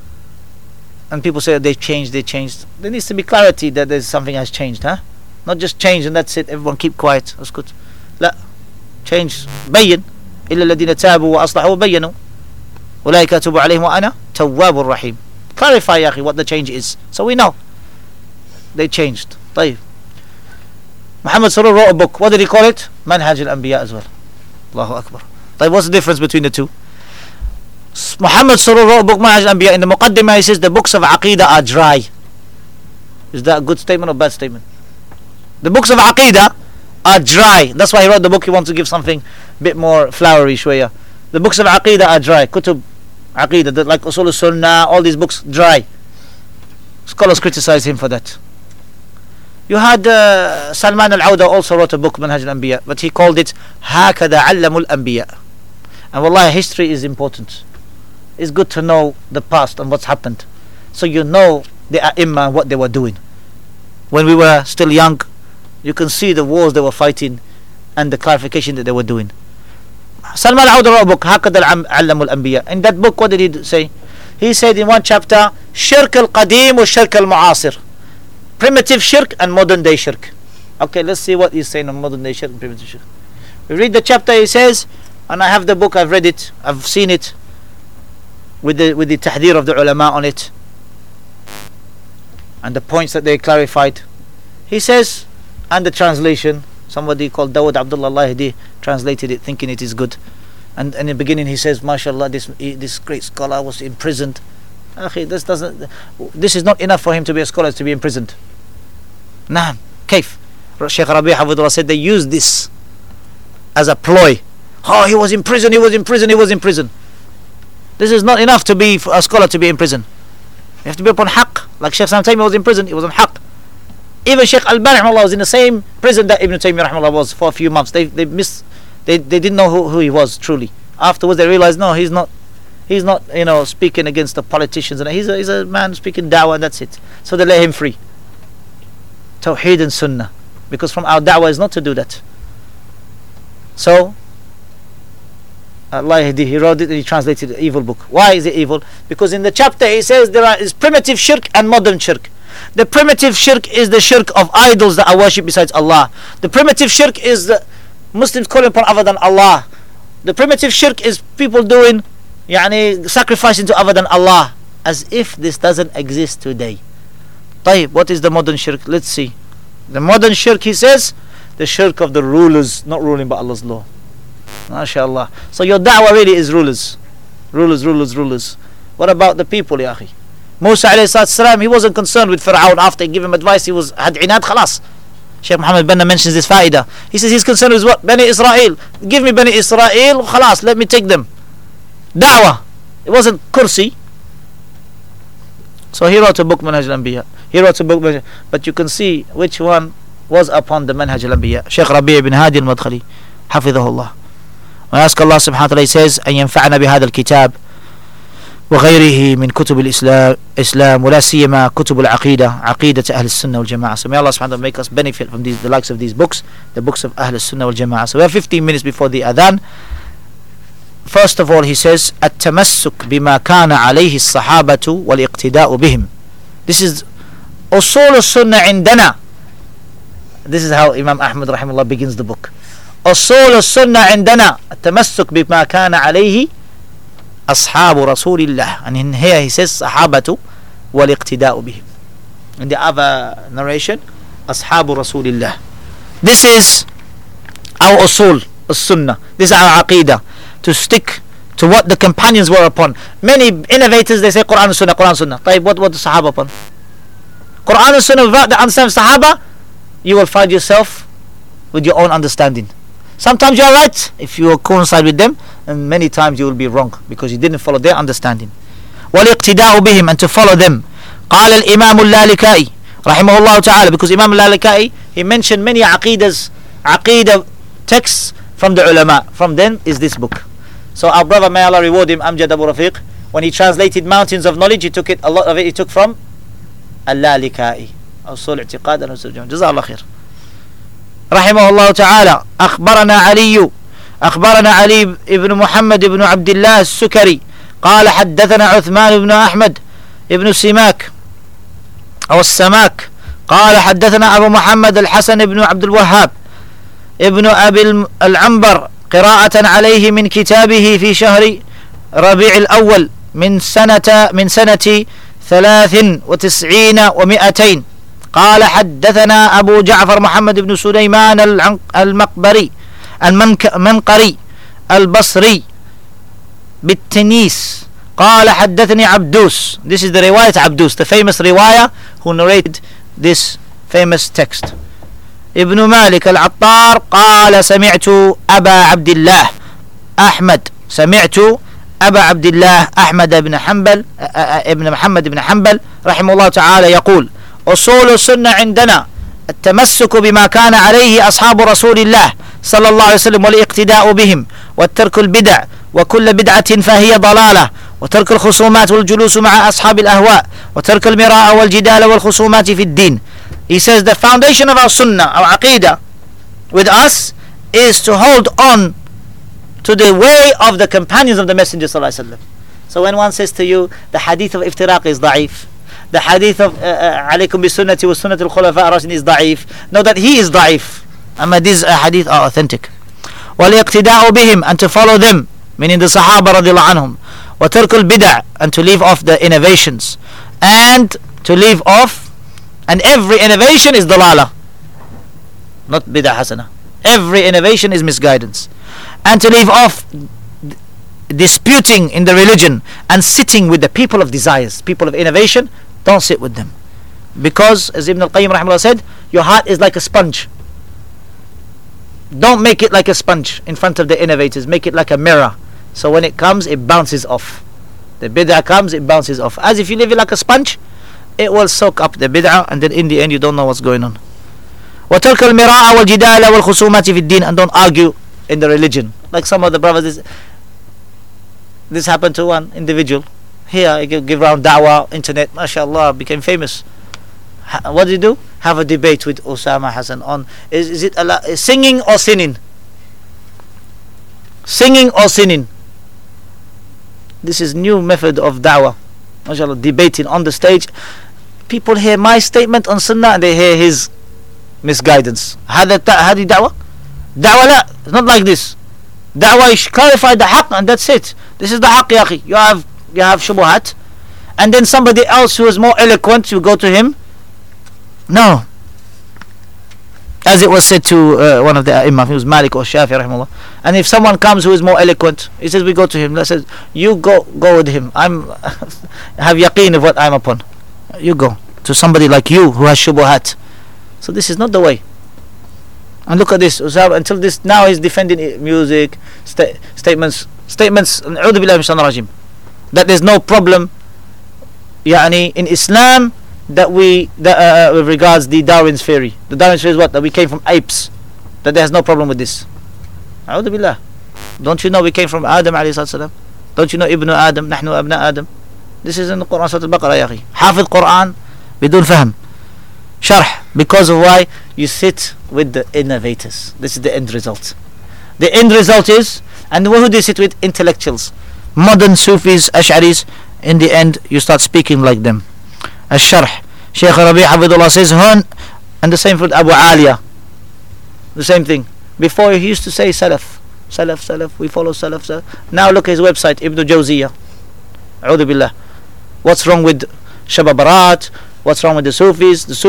And people say they changed. There needs to be clarity that there's something has changed, huh? Not just change and that's it. Everyone keep quiet. That's good. لا, change. بين إلا الذين تابوا وأصلحوا وبينوا أولئك أتوب عليهم وأنا تواب الرحيم. Clarify, ya akhi, what the change is, so we know they changed. طيب. Muhammad Sarur wrote a book. What did he call it? Manhaj al-Anbiya as well. Allahu Akbar. طيب, what's the difference between the two? Muhammad Sarur wrote a book, Manhaj al-Anbiya. In the Muqaddimah he says the books of Aqidah are dry. Is that a good statement or bad statement? The books of Aqidah are dry. That's why he wrote the book. He wants to give something a bit more flowery, shwaya. The books of Aqidah are dry. Kutub Aqidah, like Usul al-Sunnah, all these books, dry. Scholars criticize him for that. You had Salman al-Awda also wrote a book, Manhaj al-Anbiya, but he called it هَكَذَا عَلَّمُ الْأَنْبِيَاء. And wallahi, history is important. It's good to know the past and what's happened, so you know the A'imma, what they were doing. When we were still young, you can see the wars they were fighting and the clarification that they were doing. Salman al-Awda wrote a book, هَكَذَا عَلَّمُ الْأَنْبِيَاء. In that book, what did he say? He said in one chapter, Shirk al-Qadim wa Shirk al-Mu'asir. Primitive shirk and modern day shirk. Okay, let's see what he's saying on modern day shirk and primitive shirk. We read the chapter, he says, and I have the book, I've read it, I've seen it, with the tahdeer of the ulama on it, and the points that they clarified. He says, and the translation, somebody called Dawud Abdullah Lahidi translated it thinking it is good. And in the beginning he says, MashaAllah, this great scholar was imprisoned. This is not enough for him to be a scholar, to be imprisoned. نعم. كيف؟ Shaykh Rabi' Hafidhullah said they used this as a ploy. Oh, he was in prison, he was in prison, he was in prison. This is not enough to be a scholar to be in prison. You have to be upon haqq. Like Shaykh Islam Taymiyyah was in prison, he was on haqq. Even Shaykh Al-Bani rahimahullah was in the same prison that Ibn Taymiyyah rahimahullah was for a few months. They didn't know who he was truly. Afterwards they realized, no, he's not speaking against the politicians, and he's a man speaking da'wah, and that's it. So they let him free. Tawheed and Sunnah, because from our da'wah is not to do that. So Allah he wrote it and he translated the evil book. Why is it evil? Because in the chapter he says there is primitive shirk and modern shirk. The primitive shirk is the shirk of idols that are worshipped besides Allah. The primitive shirk is the Muslims calling upon other than Allah. The primitive shirk is people doing sacrificing to other than Allah, as if this doesn't exist today. طيب, what is the modern shirk? Let's see. The modern shirk, he says, the shirk of the rulers, not ruling by Allah's law. MashaAllah. So your da'wah really is rulers. Rulers. What about the people, ya akhi? Musa alayhi salam, he wasn't concerned with Fir'aun. After he gave him advice, he had inad, khalas. Shaykh Muhammad Banna mentions this fa'idah. He says he's concerned with what? Bani Israel. Give me Bani Israel, khalas, let me take them. Da'wah. It wasn't kursi. So he wrote a book, Manhaj al-Anbiya. But you can see which one was upon the Manhaj al-Anbiya. Shaykh Rabi' ibn Hadi al-Madkhali, Hafidhahullah. We ask Allah subhanahu wa ta'ala, he says, أن ينفعنا بهذا الكتاب وغيره من كتب الإسلام ولا سيما كتب العقيدة عقيدة أهل السنة والجماعة. So may Allah subhanahu wa ta'ala make us benefit from the likes of these books, the books of Ahl al-Sunnah wal-Jama'ah. So we have 15 minutes before the adhan. First of all, he says التمسك بما كان عليه الصحابة والاقتداء بهم. This is أصول السنة عندنا. This is how Imam Ahmad rahimahullah begins the book. أصول السنة عندنا التمسك بما كان عليه أصحاب رسول الله. And in here he says صحابة والاقتداء بهم. In the other narration, أصحاب رسول الله. This is our أصول السنة. This is our عقيدة. To stick to what the companions were upon. Many innovators, they say Quran and Sunnah. طيب, what the Sahaba upon? Quran and Sunnah without the understanding of Sahaba, you will find yourself with your own understanding. Sometimes you are right if you coincide with them, and many times you will be wrong because you didn't follow their understanding. والاقتداء بهم, and to follow them. قال الإمام اللالكائي رحمه الله تعالى, because Imam al-Lalaka'i, he mentioned many aqidah texts from the ulama. From them is this book. So our brother, may Allah reward him, Amjad Abu Rafiq, when he translated Mountains of Knowledge, a lot of it he took from al-Lalika'i, Usul I'tiqad and Usul Jama'a. Jazakallah khair. رحمه الله تعالى. أخبرنا علي بن محمد بن عبد الله السكري قال حدثنا عثمان بن أحمد بن سماك أو السماك قال حدثنا أبو محمد الحسن بن عبد الوهاب ابن أبي العنبر قراءة عليه من كتابه في شهر ربيع الأول من سنة 93 و200. قال حدثنا أبو جعفر محمد بن سليمان المنقري البصري بالتنيس قال حدثني عبدوس. This is the riwayat Abdus, the famous riwayah who narrated this famous text. ابن مالك العطار قال سمعت أبا عبد الله أحمد بن حنبل ابن محمد بن حنبل رحمه الله تعالى يقول أصول السنة عندنا التمسك بما كان عليه أصحاب رسول الله صلى الله عليه وسلم والاقتداء بهم والترك البدع وكل بدعة فهي ضلالة وترك الخصومات والجلوس مع أصحاب الأهواء وترك المراء والجدال والخصومات في الدين. He says the foundation of our sunnah, our aqidah with us is to hold on to the way of the companions of the Messenger صلى الله عليه وسلم. So when one says to you the hadith of iftiraq is da'if, the hadith of عليكم بسنتي وسنة الخلفاء الراشدين is da'if, know that he is da'if. Amma these hadith are authentic. والاقتداء بهم, and to follow them, meaning the Sahaba radiallahu anhum. وترك البدع, and to leave off the innovations, and to leave off, and every innovation is dalala, not bid'ah hasana. Every innovation is misguidance. And to leave off disputing in the religion and sitting with the people of desires, people of innovation. Don't sit with them, because as Ibn al-Qayyim rahimahullah said, Your heart is like a sponge. Don't make it like a sponge in front of the innovators. Make it like a mirror. So when it comes, it bounces off. The bid'ah comes, it bounces off. As if you leave it like a sponge, it will soak up the bid'ah, and then in the end you don't know what's going on. وَتَرْكَ الْمِرَاءَ وَالْجِدَالَ وَالْخُصُومَةِ فِي الدِّينِ, and don't argue in the religion. Like some of the brothers, this happened to one individual. Here, he give around da'wah, internet, mashallah, became famous. What did he do? Have a debate with Osama Hassan on, is it singing or sinning? Singing or sinning? This is new method of da'wah. MashaAllah, debating on the stage. People hear my statement on sunnah and they hear his misguidance. هذه دعوة؟ دعوة لا, it's not like this. Da'wah is clarify the haqq and that's it. This is the haqq, ya akhi. You have shubuhat, and then somebody else who is more eloquent, you go to him. No. As it was said to one of the Imam, he was Malik or Shafi rahimahullah. And if someone comes who is more eloquent, he says we go to him. Let's say you go with him. I have yaqeen of what I'm upon. You go to somebody like you who has shubuhat. So this is not the way. And look at this, Usama, until this now he's defending music, statements. A'udhu billahi minash shaitanir rajim. That there's no problem, يعني, in Islam that with regards the Darwin's theory. The Darwin's theory is what? That we came from apes. That there's no problem with this. A'udhu billah. Don't you know we came from Adam alayhi salam? Don't you know Ibn Adam? Nahnu abna Adam. This is in the Quran, Surah Al-Baqarah, ya akhi. Hafidh Quran بدون فهم. Sharh. Because of why? You sit with the innovators. This is the end result. The end result is, and who do you sit with? Intellectuals. Modern Sufis, Ash'aris. In the end, you start speaking like them. Al-Sharh. Shaykh Rabi' Hafidullah says, and the same for Abu Aliya. The same thing. Before he used to say Salaf. Salaf, we follow Salaf. Now look at his website, Ibn Jawziyah. A'udhu billah. What's wrong with Shababarat? What's wrong with the Sufis? The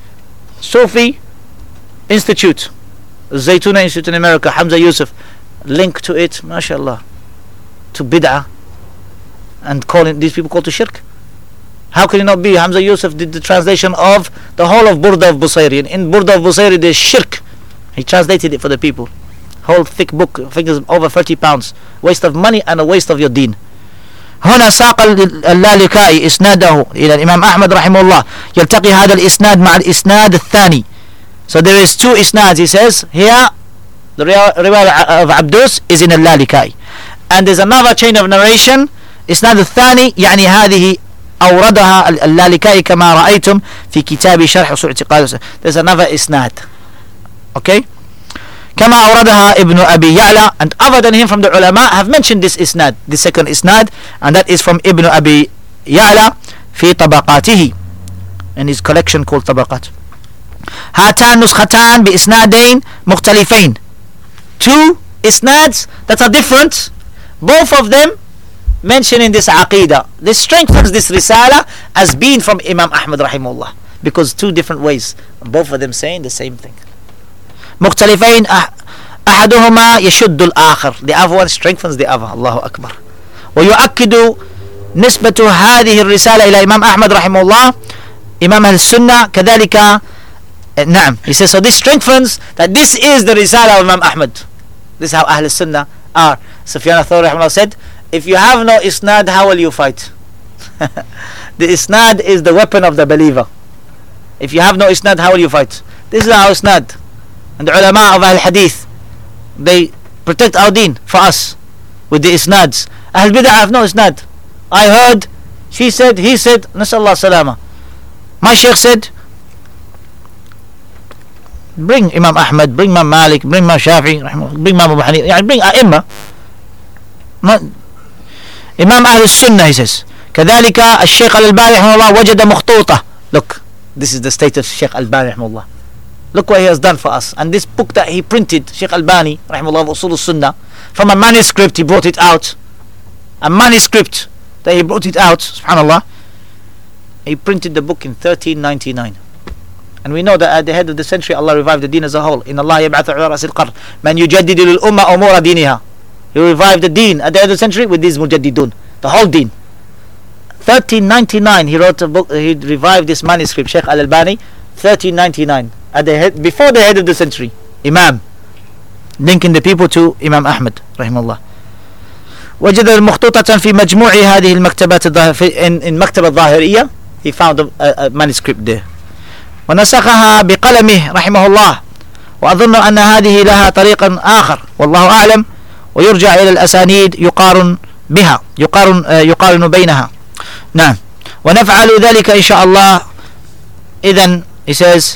Sufi Institute, Zaytuna Institute in America, Hamza Yusuf, link to it, mashallah, to bid'ah, and calling these people called to shirk. How can it not be? Hamza Yusuf did the translation of the whole of Burda of Busayri, and in Burda of Busayri there's shirk. He translated it for the people. Whole thick book, I think it's over 30 pounds. Waste of money and a waste of your deen. هنا ساق اللالكائي إسناده إلى الإمام أحمد رحمه الله يلتقي هذا الإسناد مع الإسناد الثاني. So there is two isnads, he says. Here the riwayah of Abdus is in اللالكائي, and there's another chain of narration, إسناد الثاني يعني هذه أوردها اللالكائي كما رأيتم في كتاب شرح أصول اعتقاد. There's another isnad, okay, كما أوردها ابن أبي يعلى, and other than him from the ulama have mentioned this isnad, the second isnad, and that is from Ibn Abi Ya'la في طبقاته, in his collection called طبقات. هاتان نسختان بإسنادين مختلفين. Two isnads that are different, both of them mentioning this aqidah. This strengthens this risala as being from Imam Ahmad rahimahullah, because two different ways, both of them saying the same thing. مختلفين أحدهما يشد الآخر. The other one strengthens the other. الله أكبر. ويؤكد نسبة هذه الرسالة إلى إمام أحمد رحمه الله إمام أهل السنة كذلك. نعم, he says, so this strengthens that this is the risala of Imam Ahmad. This is how Ahl Sunnah are. Sufyan al-Thawri rahimahullah said, if you have no isnad, how will you fight? The isnad is the weapon of the believer. If you have no isnad, how will you fight? This is our isnad. And the ulama of Al-Hadith, they protect our deen for us with the isnads. Ahl Bid'ah have no isnad. I heard, she said, he said, Nasallah salama. My Shaykh said, bring Imam Ahmad, bring Imam Malik, bring Imam Shafi, bring Imam Abu Hanifa, bring A'imma. Imam Ahl Sunnah, he says. كذلك الشيخ الألباني رحمه الله وجد مخطوطة. Look, this is the state of Sheikh Al-Albani رحمه الله. Look what he has done for us. And this book that he printed, Sheikh Albani rahimahullah, Usul al-Sunnah, from a manuscript he brought it out. A manuscript that he brought it out, subhanallah. He printed the book in 1399. And we know that at the head of the century Allah revived the deen as a whole. In Allah yab'athu ala rasil qarn man yujaddidu lil umma umura diniha. He revived the deen at the end of the century with these mujaddidun, the whole deen. 1399 he wrote a book, he revived this manuscript, Sheikh Al-Albani, 1399. at the head, before the head of the century, Imam, linking the people to Imam Ahmad رحمه الله. وجد مخطوطة في مجموع هذه المكتبات in مكتبة الظاهرية. He found a manuscript there. ونسخها بقلمه رحمه الله. وأظن أن هذه لها طريق آخر والله أعلم، ويرجع إلى الأسانيد يقارن بها، يقارن بينها. نعم، ونفعل ذلك إن شاء الله. إذن he says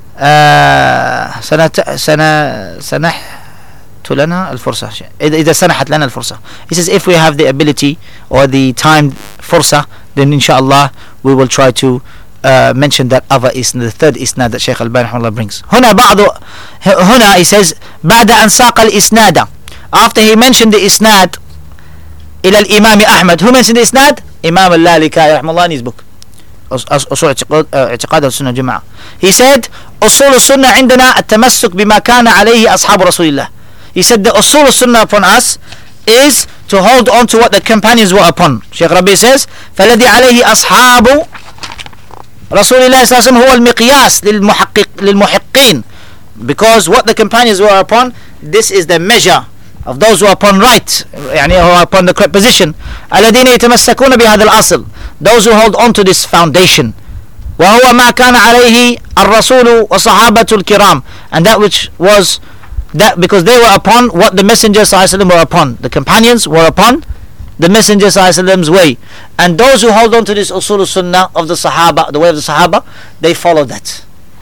سنحت لنا الفرصة إذا سنحت لنا الفرصة. He says if we have the ability or the time فرصة, then inshallah we will try to mention that other isnad, the third isnad that Shaykh Al-Albani رحمه الله brings. هنا he says بعد أن ساق الإسناد, after he mentioned the isnad إلى الإمام أحمد. Who mentioned the isnad? Imam Al-Lalika'i رحمه الله in his book أصول اعتقاد السنة جماعة. He said أصول السنة عندنا التمسك بما كان عليه أصحاب رسول الله. He said the أصول السنة upon us is to hold on to what the companions were upon. Shaykh Rabi says فالذي عليه أصحاب رسول الله صلى الله عليه وسلم هو المقياس للمحقين, because what the companions were upon, this is the measure of those who are upon right, يعني who are upon the correct position. الذين يتمسكون بهذا الأصل, those who hold on to this foundation. وهو ما كان عليه الرسول وصحابة الكرام, and that which was that, because they were upon what the Messenger صلى الله عليه وسلم were upon, the companions were upon the Messenger صلى الله عليه وسلم's way, and those who hold on to this usul sunnah of the Sahaba, the way of the Sahaba, they follow that.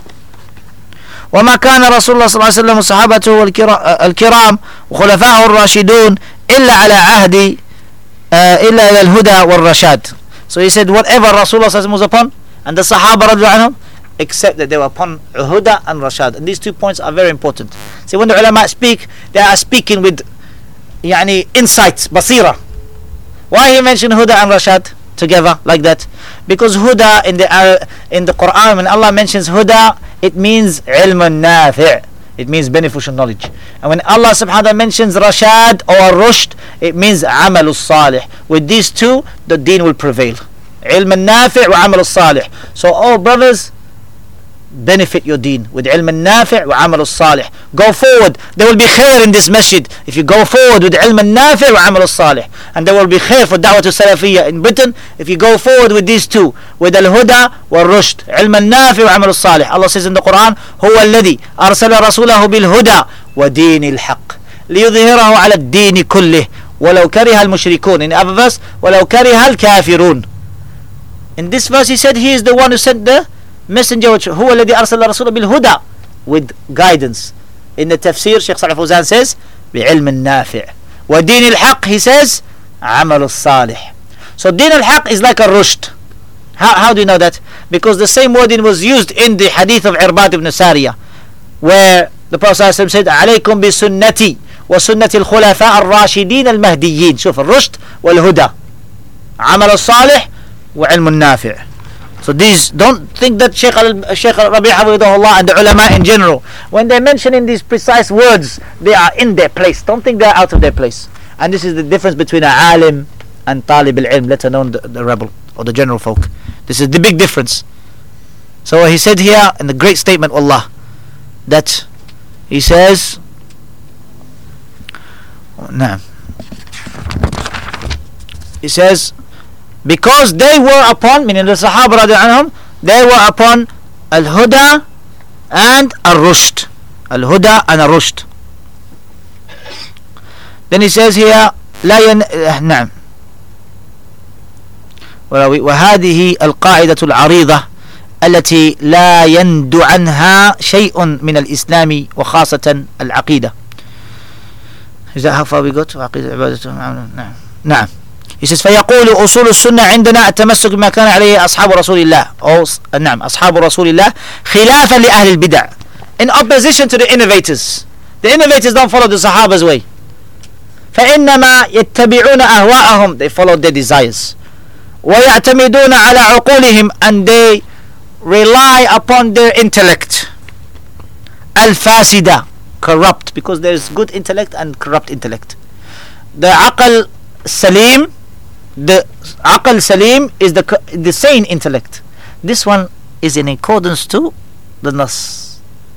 وما كان رسول الله صلى الله عليه وسلم وصحابته الكرام وخلفائه الراشدون إلا على عهد إلا إلى الهدى والرشاد. So he said whatever Rasulullah صلى الله عليه وسلم was upon and the Sahaba رضي عنهم, except that they were upon Huda and Rashad. And these 2 points are very important. See, when the ulama speak, they are speaking with يعني insights, basira. Why he mentioned Huda and Rashad together like that? Because Huda in the Quran, when Allah mentions Huda, it means ilm nafi', it means beneficial knowledge. And when Allah subhanahu wa ta'ala mentions Rashad or Rushd, it means amal salih. With these two, the deen will prevail. Ilm nafi' wa amal salih. So all brothers, benefit your deen with ilm nafi' wa amal salih. Go forward, there will be khair in this masjid if you go forward with ilm nafi' wa amal salih, and there will be khair for da'wah to salafiyya in Britain if you go forward with these two, with al-huda wa rushd, ilm nafi' wa amal salih. Allah says in the Quran, huwa alladhi arsala rasulahu bil huda wa dinil haqq liyudhhirahu ala ad-din kullih walau kariha al-mushrikun. In the other verse, walau kariha al-kafirun. In this verse he said he is the one who sent the messenger, which هو الذي أرسل رسوله بالهدى, with guidance. In the tafsir, Shaykh Salih Fawzan says بعلم النافع, ودين الحق he says عمل الصالح. So دين الحق is like a rushd. How do you know that? Because the same wording was used in the hadith of Irbad ibn Sariya, where the Prophet ﷺ said عليكم بسنتي وسنة الخلفاء الراشدين المهديين. شوف الرشد والهدى, عمل الصالح وعلم النافع. So these, don't think that Shaykh Rabi' Hafidhahullah and the ulama in general, when they're mentioning these precise words, they are in their place. Don't think they're out of their place. And this is the difference between a alim and talib al-ilm, let alone the rebel or the general folk. This is the big difference. So he said here in the great statement of Allah, that he says, he says, because they were upon, meaning the Sahaba radiallahu anhum, they were upon al-huda and al-rushd. Al-huda and al-rushd. Then he says here, نعم. وهذه القاعدة العريضة التي لا يند عنها شيء من الإسلام وخاصة العقيدة. Is that how far we got? نعم. He says فيقول أصول السنة عندنا التمسك بما كان عليه أصحاب رسول الله, أو نعم أصحاب رسول الله خلافا لأهل البدع, in opposition to the innovators. The innovators don't follow the Sahaba's way. فإنما يتبعون أهواءهم, they follow their desires. ويعتمدون على عقولهم, and they rely upon their intellect. الفاسدة, corrupt, because there is good intellect and corrupt intellect. The عقل salim, the aql salim is the sane intellect. This one is in accordance to the nas.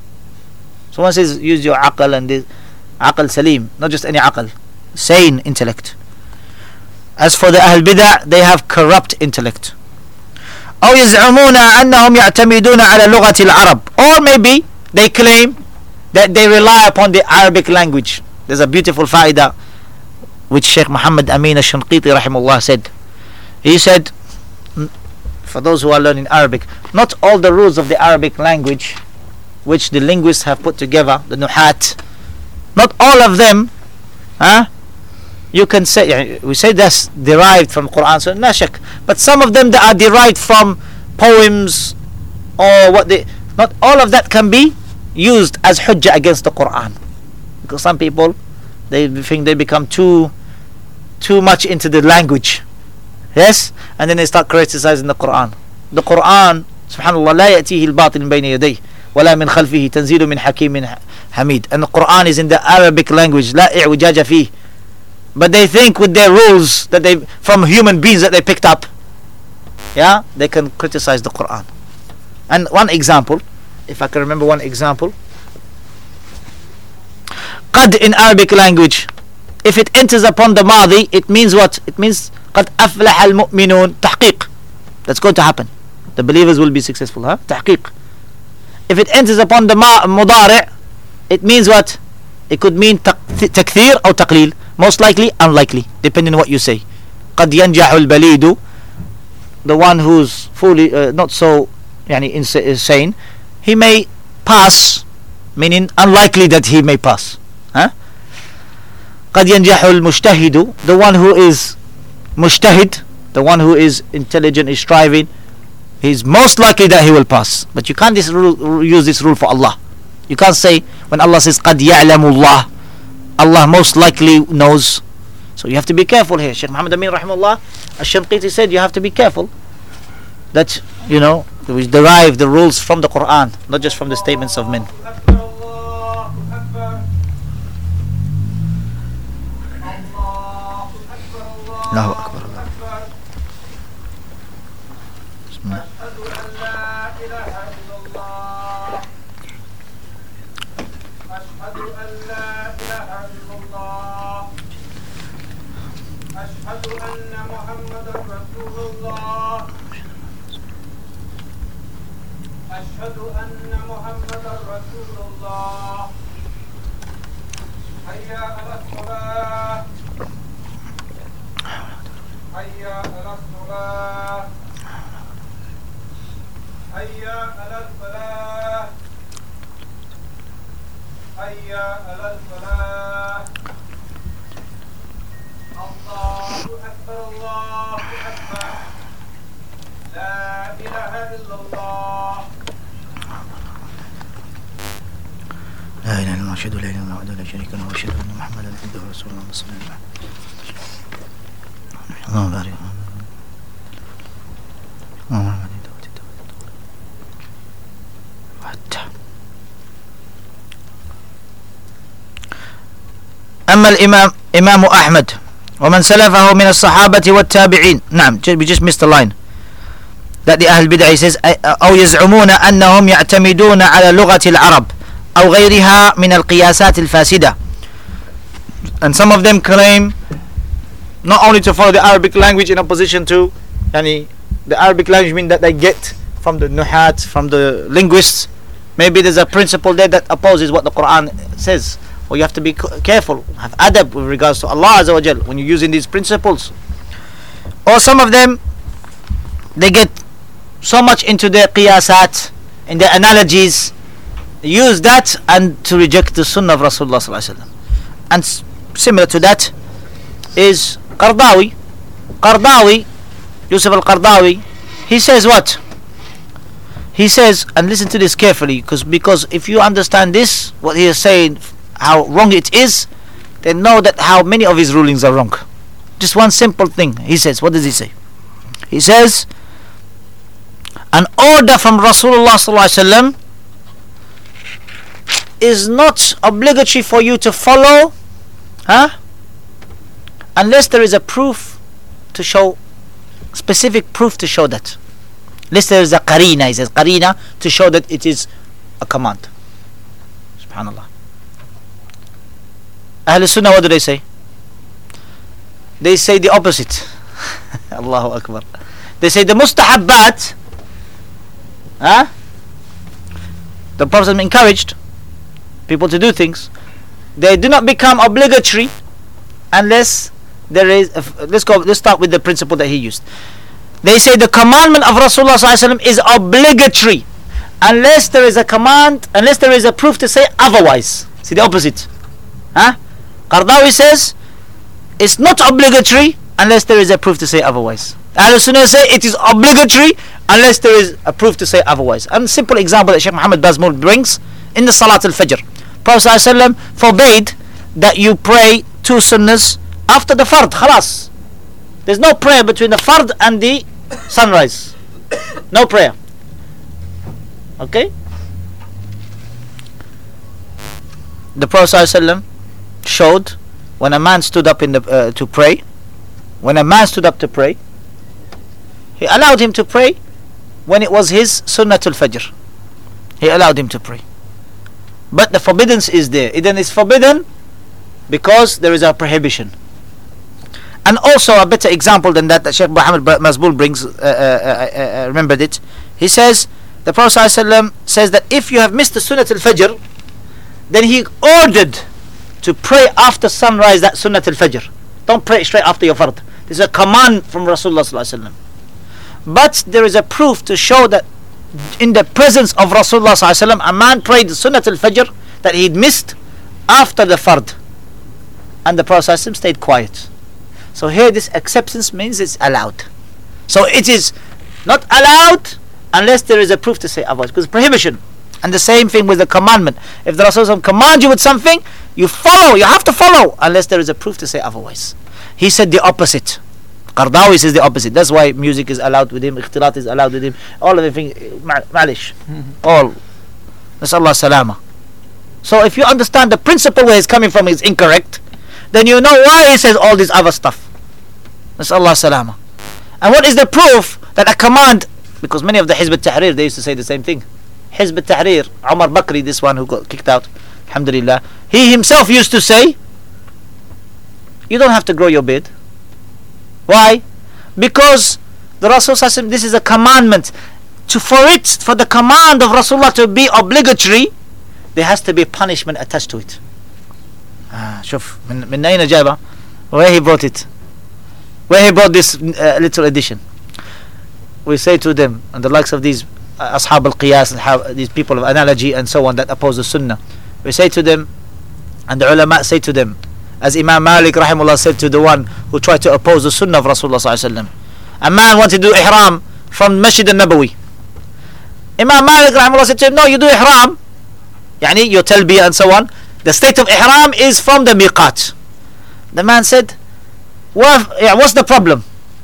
Someone says use your aql and this aql salim, not just any aql, sane intellect. As for the Ahl Bid'ah, they have corrupt intellect. أو يزعمون أنهم يعتمدون على لغة العرب, or maybe they claim that they rely upon the Arabic language. There's a beautiful fa'idah which Sheikh Muhammad Amin al-Shanqiti rahimahullah said. He said, for those who are learning Arabic, not all the rules of the Arabic language which the linguists have put together, the nuhat, not all of them, you can say, we say that's derived from Quran, so no shak, but some of them that are derived from poems or what they, not all of that can be used as hujjah against the Quran, because some people, they think they become too much into the language, yes, and then they start criticizing the Quran. The Quran, subhanallah, لا يأتيه الباطل من بين يديه ولا من خلفه تنزيل من حكيم حميد, and the Quran is in the Arabic language, لا إعوجاج فيه. But they think with their rules that they from human beings that they picked up, yeah, they can criticize the Quran. And one example, if I can remember one example, qad in Arabic language, if it enters upon the madi, it means what? It means قد أفلح المؤمنون, تحقيق, that's going to happen, the believers will be successful, تحقيق. If it enters upon the mudari', it means what? It could mean takthir or taqleel, most likely, unlikely, depending on what you say. قد ينجح البليد, the one who's fully not so insane, he may pass, meaning unlikely that he may pass. قد ينجح المجتهد, the one who is mujtahid, the one who is intelligent, is striving, he's most likely that he will pass. But you can't use this rule for Allah. You can't say when Allah says قد يعلم الله, Allah most likely knows. So you have to be careful here. Sheikh Muhammad Amin rahimahullah al-Shanqiti said you have to be careful that we derive the rules from the Quran, not just from the statements of men. Allahu Akbar. أشهد أن محمدا رسول الله حي على الصلاة حي على الصلاة حي على الفلاح حي على الفلاح الله أكبر الله أكبر لا إله إلا الله لا إله إلا الله أشهد لا إله إلا الله وحده لا شريك له وأشهد أن محمدا عبده ورسوله صلى الله عليه وسلم. اللهم بارك أما الإمام إمام أحمد ومن سلفه من الصحابة والتابعين. نعم, we just missed the line that the Ahl Bid'ah says أو يزعمون أنهم يعتمدون على لغة العرب أو غيرها من القياسات الفاسدة. And some of them claim not only to follow the Arabic language in opposition to the Arabic language, mean that they get from the nuhat, from the linguists. Maybe there's a principle there that opposes what the Quran says, or you have to be careful, have adab with regards to Allah Azza wa Jal when you're using these principles. Or some of them, they get so much into their qiyasat, in their analogies, use that and to reject the sunnah of Rasulullah sallallahu alaihi wasallam. And similar to that is Qardawi, Yusuf al-Qardawi. He says what? He says, and listen to this carefully, because if you understand this, what he is saying, how wrong it is, then know that how many of his rulings are wrong. Just one simple thing. He says, what does he say? He says, an order from Rasulullah sallallahu alaihi wasallam is not obligatory for you to follow, unless there is a proof to show, specific proof to show that. Unless there is a qarina, he says qarina, to show that it is a command. Subhanallah. Ahl Sunnah, what do they say? They say the opposite. Allahu Akbar. They say the mustahabbat, the Prophet encouraged people to do things. They do not become obligatory unless there is. Let's start with the principle that he used. They say the commandment of Rasulullah ﷺ is obligatory unless there is a command, unless there is a proof to say otherwise. See the opposite. Qardawi says it's not obligatory unless there is a proof to say otherwise. Ahlul Sunnah say it is obligatory unless there is a proof to say otherwise. And a simple example that Shaykh Muhammad Bazmul brings in the Salat al-Fajr. Prophet ﷺ forbade that you pray 2 sunnahs after the fard. Khalas. There's no prayer between the fard and the sunrise. No prayer. Okay? The Prophet ﷺ showed when a man stood up to pray, when a man stood up to pray, he allowed him to pray when it was his Sunnatul Fajr. He allowed him to pray. But the forbiddance is there. Then it's forbidden because there is a prohibition. And also a better example than that Shaykh Muhammad Mazbul brings, remembered it. He says, the Prophet ﷺ says that if you have missed the Sunnatul Fajr, then he ordered to pray after sunrise that Sunnatul Fajr. Don't pray straight after your fard. This is a command from Rasulullah ﷺ. But there is a proof to show that in the presence of Rasulullah ﷺ, a man prayed Sunnatul Fajr that he'd missed after the fard, and the Prophet ﷺ stayed quiet. So here this acceptance means it's allowed. So it is not allowed unless there is a proof to say otherwise, because prohibition. And the same thing with the commandment. If the Rasul commands you with something, you follow, you have to follow unless there is a proof to say otherwise. He said the opposite. Qardawi says the opposite. That's why music is allowed with him, ikhtilat is allowed with him, all of the things, malish, all. Nasallah salama. So if you understand the principle where he's coming from is incorrect, then you know why he says all this other stuff. Nasallah salama. And what is the proof that a command, because many of the Hizb al-Tahrir, they used to say the same thing. Hizb al-Tahrir, Umar Bakri, this one who got kicked out, alhamdulillah, he himself used to say, you don't have to grow your beard. Why? Because the Rasul ﷺ, this is a commandment. For the command of Rasulullah to be obligatory, there has to be punishment attached to it. شوف من أين جابه? Where he brought it? Where he brought this little addition? We say to them, and the likes of these Ashab al-Qiyas, and these people of analogy and so on that oppose the Sunnah, we say to them, and the ulama say to them, as Imam Malik rahimahullah said to the one who tried to oppose the Sunnah of Rasulullah sallallahu alaihi wasallam, a man wanted to do ihram from Masjid al-Nabawi. Imam Malik rahimahullah said to him, no, you do ihram, yani your talbiyah and so on, the state of ihram is from the miqat. The man said, what's the problem?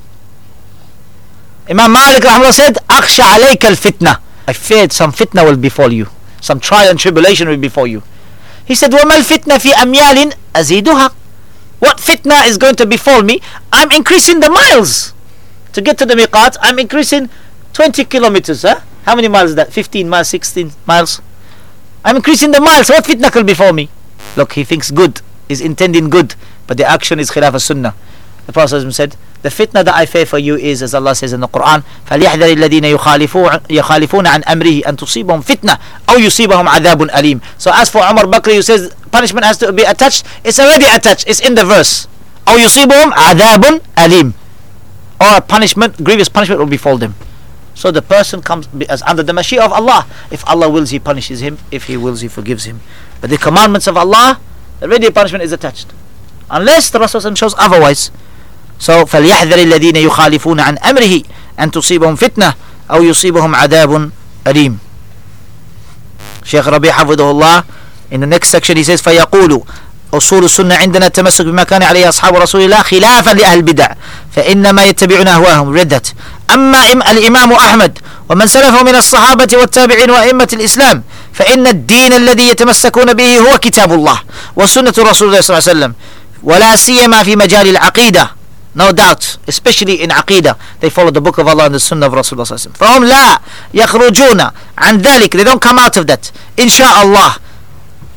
Imam Malik rahimahullah said, akhsha alayka al-fitna, I feared some fitna will befall you, some trial and tribulation will befall you. He said, وَمَا الْفِتْنَةِ فِي أَمْيَالٍ أَزِيدُهَا. What fitna is going to befall me? I'm increasing the miles. To get to the miqat, I'm increasing 20 kilometers. How many miles is that? 15 miles, 16 miles? I'm increasing the miles. What fitna can befall me? Look, he thinks good, is intending good, but the action is khilaf as-sunnah. The Prophet said, the fitna that I fear for you is, as Allah says in the Quran, فَلْيَحْذَرِ الَّذِينَ يُخَالِفُونَ عَنْ أَمْرِهِ أَن تُصِيبَهُمْ فِتْنَةٌ أَوْ يُصِيبَهُمْ عَذَابٌ أَلِيمٌ. So as for Umar Bakri, who says punishment has to be attached, it's already attached, it's in the verse. أَوْ يُصِيبَهُمْ عَذَابٌ أَلِيمٌ. Or a punishment, grievous punishment will befall them. So the person comes as under the mashia of Allah. If Allah wills, He punishes him. If He wills, He forgives him. But the commandments of Allah, already a punishment is attached. Unless the Rasul shows otherwise. So فَلْيَحْذَرِ الَّذِينَ يُخَالِفُونَ عَنْ أَمْرِهِ أَن تُصِيبَهُمْ فِتْنَةٌ أَوْ يُصِيبَهُمْ عَذَابٌ أَلِيمٌ. Shaykh Rabi' حفظه in the next section he says فَيَقُولُ أصول السنة عندنا التمسك بما كان عليه أصحاب رسول الله خلافا لأهل البدع فإنما يتبعون أهواءهم ردت. أما الإمام أحمد ومن سلفه من الصحابة والتابعين وأئمة الإسلام فإن الدين الذي يتمسكون به هو كتاب الله وسنة رسول الله صلى الله عليه وسلم ولا سيما في مجال العقيدة. No doubt, especially in Aqidah, they follow the book of Allah and the Sunnah of Rasulullah sallallahu alaihi wasallam. فهم لا يخرجون عن ذلك, they don't come out of that. إن شاء الله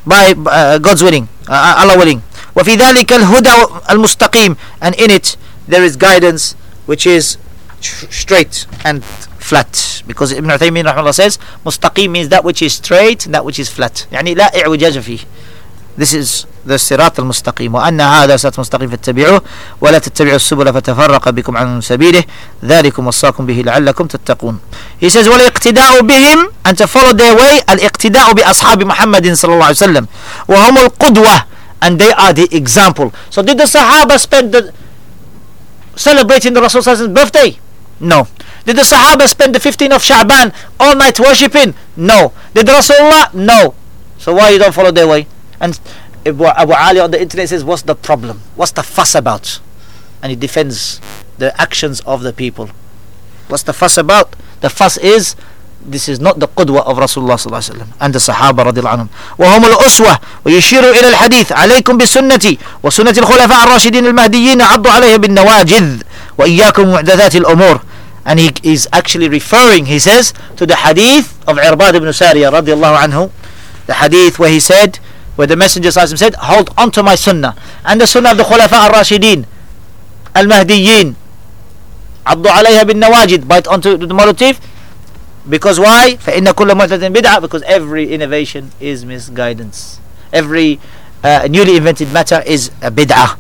by God's willing, Allah willing. وفي ذلك الهدى المستقيم, and in it there is guidance which is straight and flat, because Ibn Uthaymin rahimahullah says mustaqim means that which is straight and that which is flat, يعني لا إعوجاج فيه. This is the الصراط المستقيم. وأن هذا صراط مستقيم فاتبعوه ولا تتبعوا السبل فتفرق بكم عن سبيله ذلكم وصاكم به لعلكم تتقون. He says والاقتداء بهم, and to follow their way, الاقتداء بأصحاب محمد صلى الله عليه وسلم وهم القدوة, and they are the example. So did the Sahaba spend celebrating the Rasul's birthday? No. Did the Sahaba spend the 15th of Sha'ban all night worshipping? No. Did Rasulullah? No. So why you don't follow their way? And Abu Ali on the internet says, what's the problem? What's the fuss about? And he defends the actions of the people. What's the fuss about? The fuss is, this is not the qudwa of Rasulullah sallallahu alaihi wasallam and the Sahaba radiallahu anhum. وهم الأسوة ويشير إلى الحديث عليكم بسنتي وسنة الخلفاء الراشدين المهديين عضوا عليها بالنواجذ وإياكم محدثات الأمور. And he is actually referring, he says, to the hadith of Irbad ibn Sariyah radiallahu anhu, the hadith where he said, where the Messenger said, hold on to my sunnah and the sunnah of the Khulafa al-Rashideen al-Mahdiyyin, عضوا عليها بالنواجذ, bite onto the motive. Because why? فإن كل محدث بدعة, because every innovation is misguidance. Every newly invented matter is a bid'ah.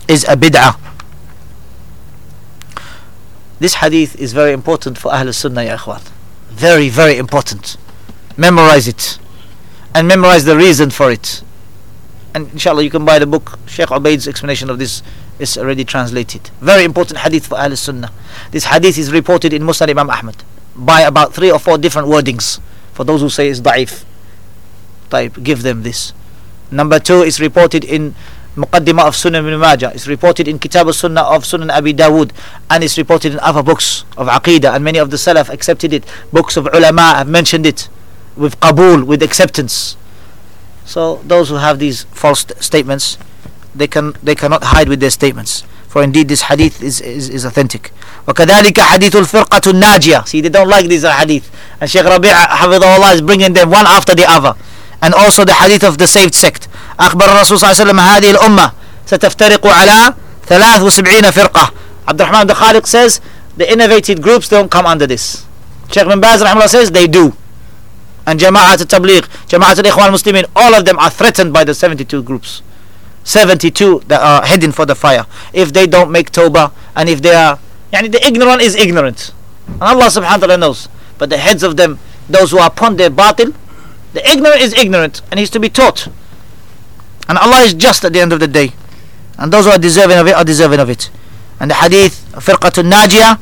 This hadith is very important for Ahl Sunnah, ya ikhwan. Very, very important. Memorize it. And memorize the reason for it. And inshallah you can buy the book. Sheikh Ubaid's explanation of this is already translated. Very important hadith for Ahl Sunnah. This hadith is reported in Musnad Imam Ahmad by about 3 or 4 different wordings. For those who say it's da'if, give them this. Number 2, it's reported in Muqaddimah of Sunan ibn Majah. It's reported in Kitab al-Sunnah of Sunan Abi Dawood, and it's reported in other books of Aqidah, and many of the Salaf accepted it. Books of ulama have mentioned it with qabul, with acceptance. So those who have these false statements, they cannot hide with their statements, for indeed this hadith is authentic. وكذلك حديث الفرقة الناجية. See, they don't like these hadith, and Shaykh Rabi' Hafidhahullah is bringing them one after the other. And also the hadith of the saved sect. أخبر الرسول صلى الله عليه وسلم هذه الأمة ستفترق على 73 فرقة. Abdurrahman al-Khaliq says the innovated groups don't come under this. Shaykh bin Baz rahimahullah says they do. And Jama'at al-Tabligh, Jama'at al-Ikhwan al-Muslimin, all of them are threatened by the 72 groups. 72 that are heading for the fire. If they don't make tawbah, and if they are, the ignorant is ignorant. And Allah subhanahu wa ta'ala knows. But the heads of them, those who are upon their batil, the ignorant is ignorant and he's to be taught. And Allah is just at the end of the day. And those who are deserving of it are deserving of it. And the hadith, فرقة الناجية,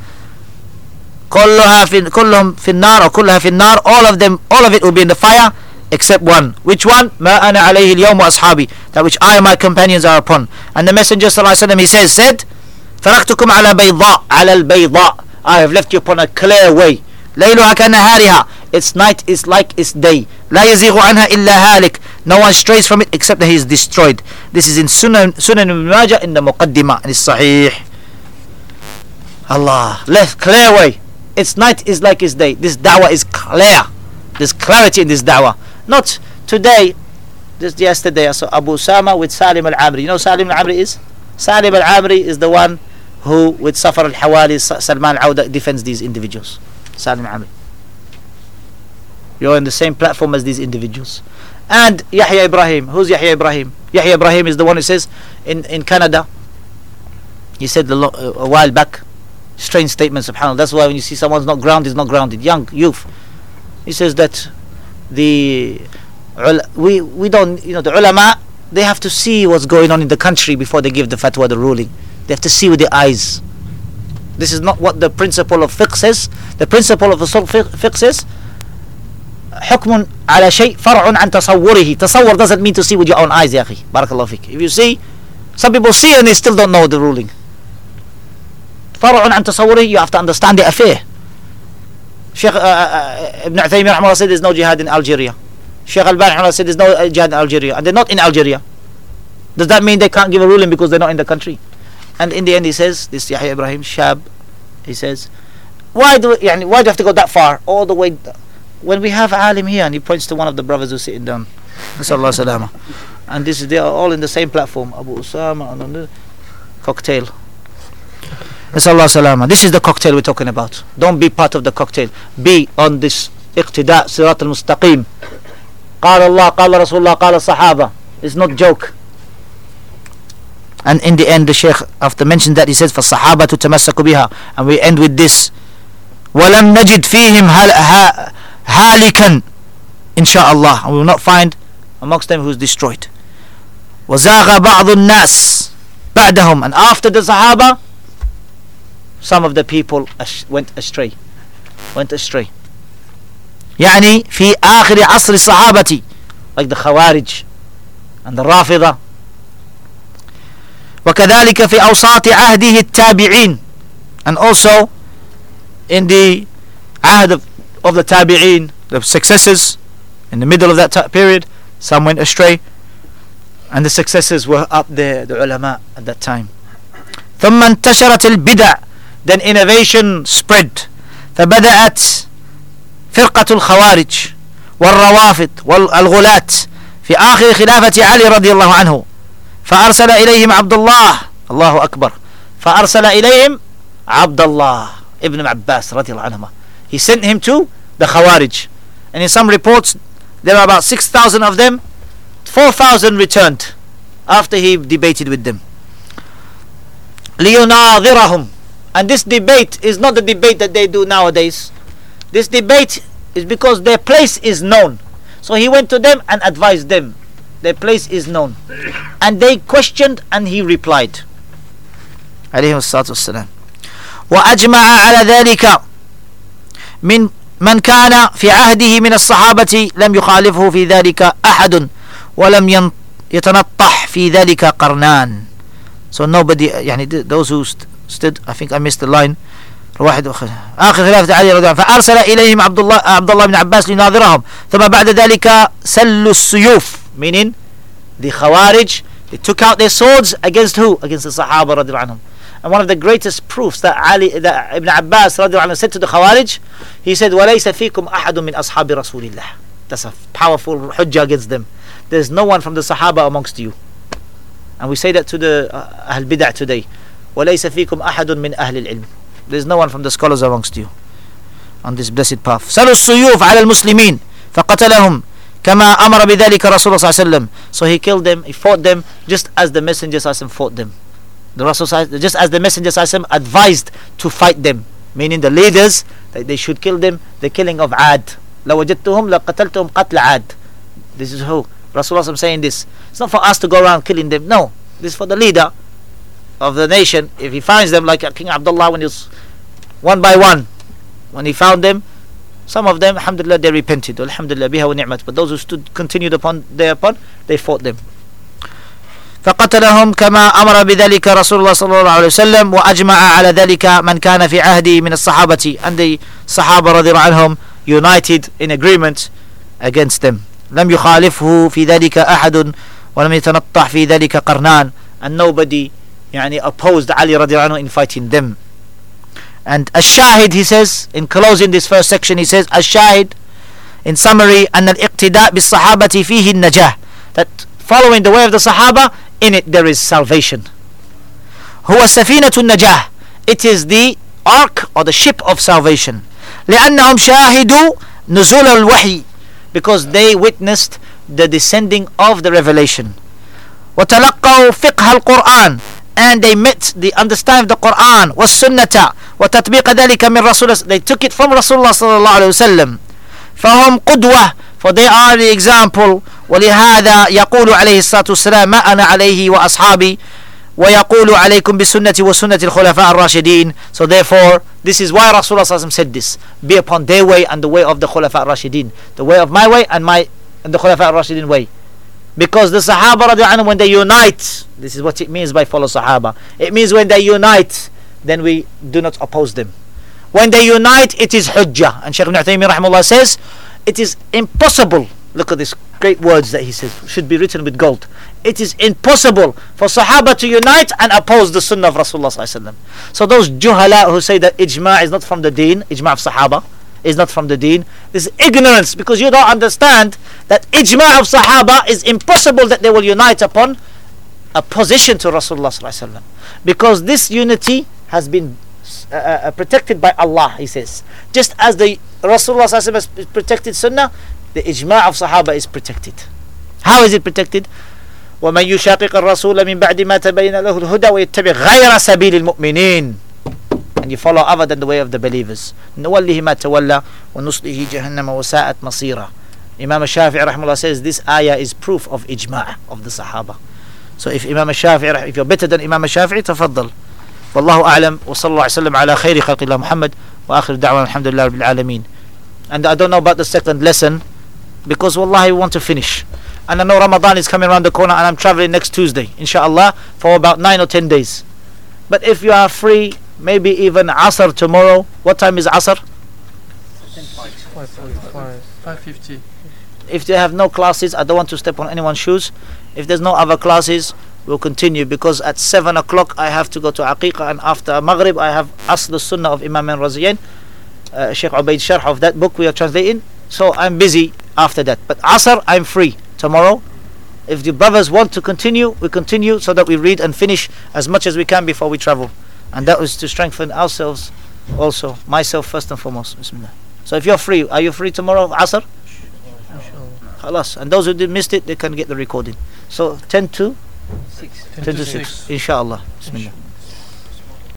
كلهم في النار أو كلها في النار, all of it will be in the fire except one. Which one? ما أنا عليه اليوم وأصحابي, that which I and my companions are upon. And the Messenger صلى الله عليه وسلم, he said تركتكم على بيضاء على البيضاء, I have left you upon a clear way. ليلها كنهارها, its night is like its day. لا يزيغ عنها إلا هالك, no one strays from it except that he is destroyed. This is in Sunan ibn Majah in the Muqaddimah, and it's Sahih. Allah, left clear way. Its night is like its day. This da'wah is clear. There's clarity in this da'wah. Not today, just yesterday I saw Abu Usama with Salim al-Amri. You know Salim al-Amri is? Salim al-Amri is the one who with Safar al-Hawali, Salman al-Awda, defends these individuals. Salim al-Amri. You're on the same platform as these individuals. And Yahya Ibrahim. Who's Yahya Ibrahim? Yahya Ibrahim is the one who says in Canada, he said a while back, strange statement, subhanAllah. That's why when you see someone's not grounded, is not grounded. Young, youth. He says that we don't, the ulama, they have to see what's going on in the country before they give the fatwa, the ruling. They have to see with their eyes. This is not what the principle of fiqh says. The principle of usul fiqh says, حكم على شيء فرع عن تصوره. Tasawwur doesn't mean to see with your own eyes, ya akhi. Barakallahu fik. If you see, some people see and they still don't know the ruling. فرع عن تصوره, you have to understand the affair. Sheikh Ibn Uthaymin rahimahullah said there's no jihad in Algeria. Sheikh Al-Bani rahimahullah said there's no jihad in Algeria, and they're not in Algeria. Does that mean they can't give a ruling because they're not in the country? And in the end he says, this Yahya Ibrahim Shab, he says, why do you have to go that far, all the way, when we have alim here? And he points to one of the brothers who's sitting down. Nasallallahu salama. And they are all in the same platform. Abu Usama and on the cocktail. Nasallallahu salama. This is the cocktail we're talking about. Don't be part of the cocktail. Be on this iqtida sirat al-mustaqim. قال الله قال رسول الله قال الصحابة. It's not joke. And in the end, the Shaykh, after mentioning that, he says, فَالصَّحَابَةُ تَمَسَّكُ بِهَا. And we end with this. وَلَمْ نَجِدْ فِيهِمْ هَالِكًا Insha'Allah. And we will not find amongst them who's destroyed. وَزَاغَ بَعْضُ النَّاسِ بَعْدَهُمْ. And after the Sahaba, some of the people went astray. يعني في آخر عصر الصحابة, like the Khawarij and the Rafida. وكذلك في أوساط عهده التابعين. And also in the ahd of the tabi'een, the successors, in the middle of that period, some went astray, and the successors were up there, the ulama at that time. ثم انتشرت البدع. Then innovation spread. فبدأت فرقة الخوارج والروافض والغلاة في آخر خلافة علي رضي الله عنه. فأرسل إليهم عبد الله. الله أكبر. فأرسل إليهم عبد الله ibn Abbas رضي الله عنهما. He sent him to the Khawarij. And in some reports, there are about 6,000 of them. 4,000 returned after he debated with them. ليناظرهم. And this debate is not the debate that they do nowadays. This debate is because their place is known. So he went to them and advised them. Their place is known. And they questioned and he replied. عليه الصلاة والسلام. وأجمع على ذلك من كان في عهده من الصحابة لم يخالفه في ذلك أحد ولم يتنطح في ذلك قرنان. So nobody, يعني those who stood, I think I missed the line. آخر خلافة علي رضي الله عنه. فأرسل إليهم عبد الله بن عباس ليناظرهم. ثم بعد ذلك سلوا السيوف, meaning the Khawarij, they took out their swords against who? Against the Sahaba رضي الله عنهم. And one of the greatest proofs that Ibn Abbas رضي الله عنه said to the Khawarij, he said, وَلَيْسَ فِيكُمْ أَحَدٌ مِّنْ أَصْحَابِ رَسُولِ اللَّهِ. That's a powerful hujjah against them. There's no one from the Sahaba amongst you. And we say that to the Ahl Bid'ah today. وَلَيْسَ فِيكُمْ أَحَدٌ مِّنْ أَهْلِ الْعِلْمِ. There's no one from the scholars amongst you on this blessed path. سَلُوا السُّيُوفَ عَلَى الْمُسْلِمِينَ فَقَتَلَهُمْ كَمَا أَمَرَ بِذَلِكَ رَسُولُ صلى الله عليه وسلم. So he killed them, he fought them, just as the Messenger صلى الله عليه وسلم fought them. Just as the Messenger صلى الله عليه وسلم advised to fight them, meaning the leaders, that they should kill them, the killing of Ad. لَوَجَدْتُهُمْ لَقَتَلْتُهُمْ قَتْلَ عَاد. This is who Rasulullah saying this. It's not for us to go around killing them. No, this is for the leader of the nation. If he finds them, like King Abdullah, when he was one by one, when he found them, some of them, alhamdulillah, they repented. Alhamdulillah, biha wa ni'mat. But those who continued upon thereupon, they fought them. فقتلهم كما أمر بذلك رسول الله صلى الله عليه وسلم وأجمع على ذلك من كان في عهده من الصحابة. And the Sahaba رضي الله عنهم united in agreement against them. لم يخالفه في ذلك أحد ولم يتنطح في ذلك قرنان. And nobody يعني opposed Ali رضي الله عنه in fighting them. And الشاهد, he says, in closing this first section, he says, الشاهد, in summary, أن الاقتداء بالصحابة فيه النجاة. That following the way of the Sahaba, in it there is salvation. هو سفينة النجاة. It is the ark or the ship of salvation. لأنهم شاهدوا نزول الوحي. Because they witnessed the descending of the revelation. وتلقوا فقه القرآن. And they met the understanding of the Quran والسنة وتطبيق ذلك من رسول الله. They took it from Rasulullah صلى الله عليه وسلم. فهم قدوة, for they are the example. ولهذا يقول عليه الصلاة والسلام ما أنا عليه وأصحابي ويقول عليكم بسنتي وسنة الخلفاء الراشدين. So therefore, this is why Rasulullah صلى الله عليه وسلم said this. Be upon their way and the way of the Khulafa al-Rashidin. The way of my way and the Khulafa al-Rashidin way. Because the Sahaba رضي عنهم, when they unite, this is what it means by follow Sahaba. It means when they unite, then we do not oppose them. When they unite, it is hujjah. And Shaykh Ibn Uthaymeen rahimahullah says, it is impossible. Look at these great words that he says, should be written with gold. It is impossible for Sahaba to unite and oppose the Sunnah of Rasulullah sallallahu alaihi wasallam. So those juhala who say that ijma' is not from the deen, ijma' of Sahaba, is not from the deen. This is ignorance, because you don't understand that ijma' of Sahaba is impossible that they will unite upon a position to Rasulullah sallallahu alaihi wasallam, because this unity has been protected by Allah, he says. Just as the Rasulullah sallallahu alaihi wasallam has protected Sunnah, the ijma' of Sahaba is protected. How is it protected? وَمَنْ يُشَاقِقَ الرَّسُولَ مِنْ بَعْدِ مَا تَبَيَّنَ لَهُ الْهُدَى وَيَتَّبِعْ غَيْرَ سَبِيلِ الْمُؤْمِنِينَ, and you follow other than the way of the believers. نُوَلِّهِ مَا تَوَلَّى وَنُصْلِهِ جَهَنَّمَ وَسَاءَتْ مَصِيرًا. Imam Shafi'i rahimahullah says this ayah is proof of ijma' of the Sahaba. So if Imam Shafi'i, if you're better than Imam Shafi'i, تفضل. والله أعلم وصلى الله عليه وسلم على خير خلق الله محمد وآخر دعوانا الحمد لله رب العالمين. And I don't know about the second lesson, because wallahi we want to finish. And I know Ramadan is coming around the corner, and I'm traveling next Tuesday, inshallah, for about 9 or 10 days. But if you are free, maybe even Asr tomorrow. What time is Asr? 5:50. If they have no classes, I don't want to step on anyone's shoes. If there's no other classes, we'll continue, because at 7 o'clock I have to go to Aqiqah, and after Maghrib I have Asl al-Sunnah of Imam al-Raziyain, Sheikh Ubaid Sharh of that book we are translating. So I'm busy after that. But Asr, I'm free tomorrow. If the brothers want to continue, we continue, so that we read and finish as much as we can before we travel. And that is to strengthen ourselves also, myself first and foremost. Bismillah. So if you're free, are you free tomorrow, Asr? Khalas. And those who did missed it, they can get the recording. So 10 to 6, inshallah. Bismillah.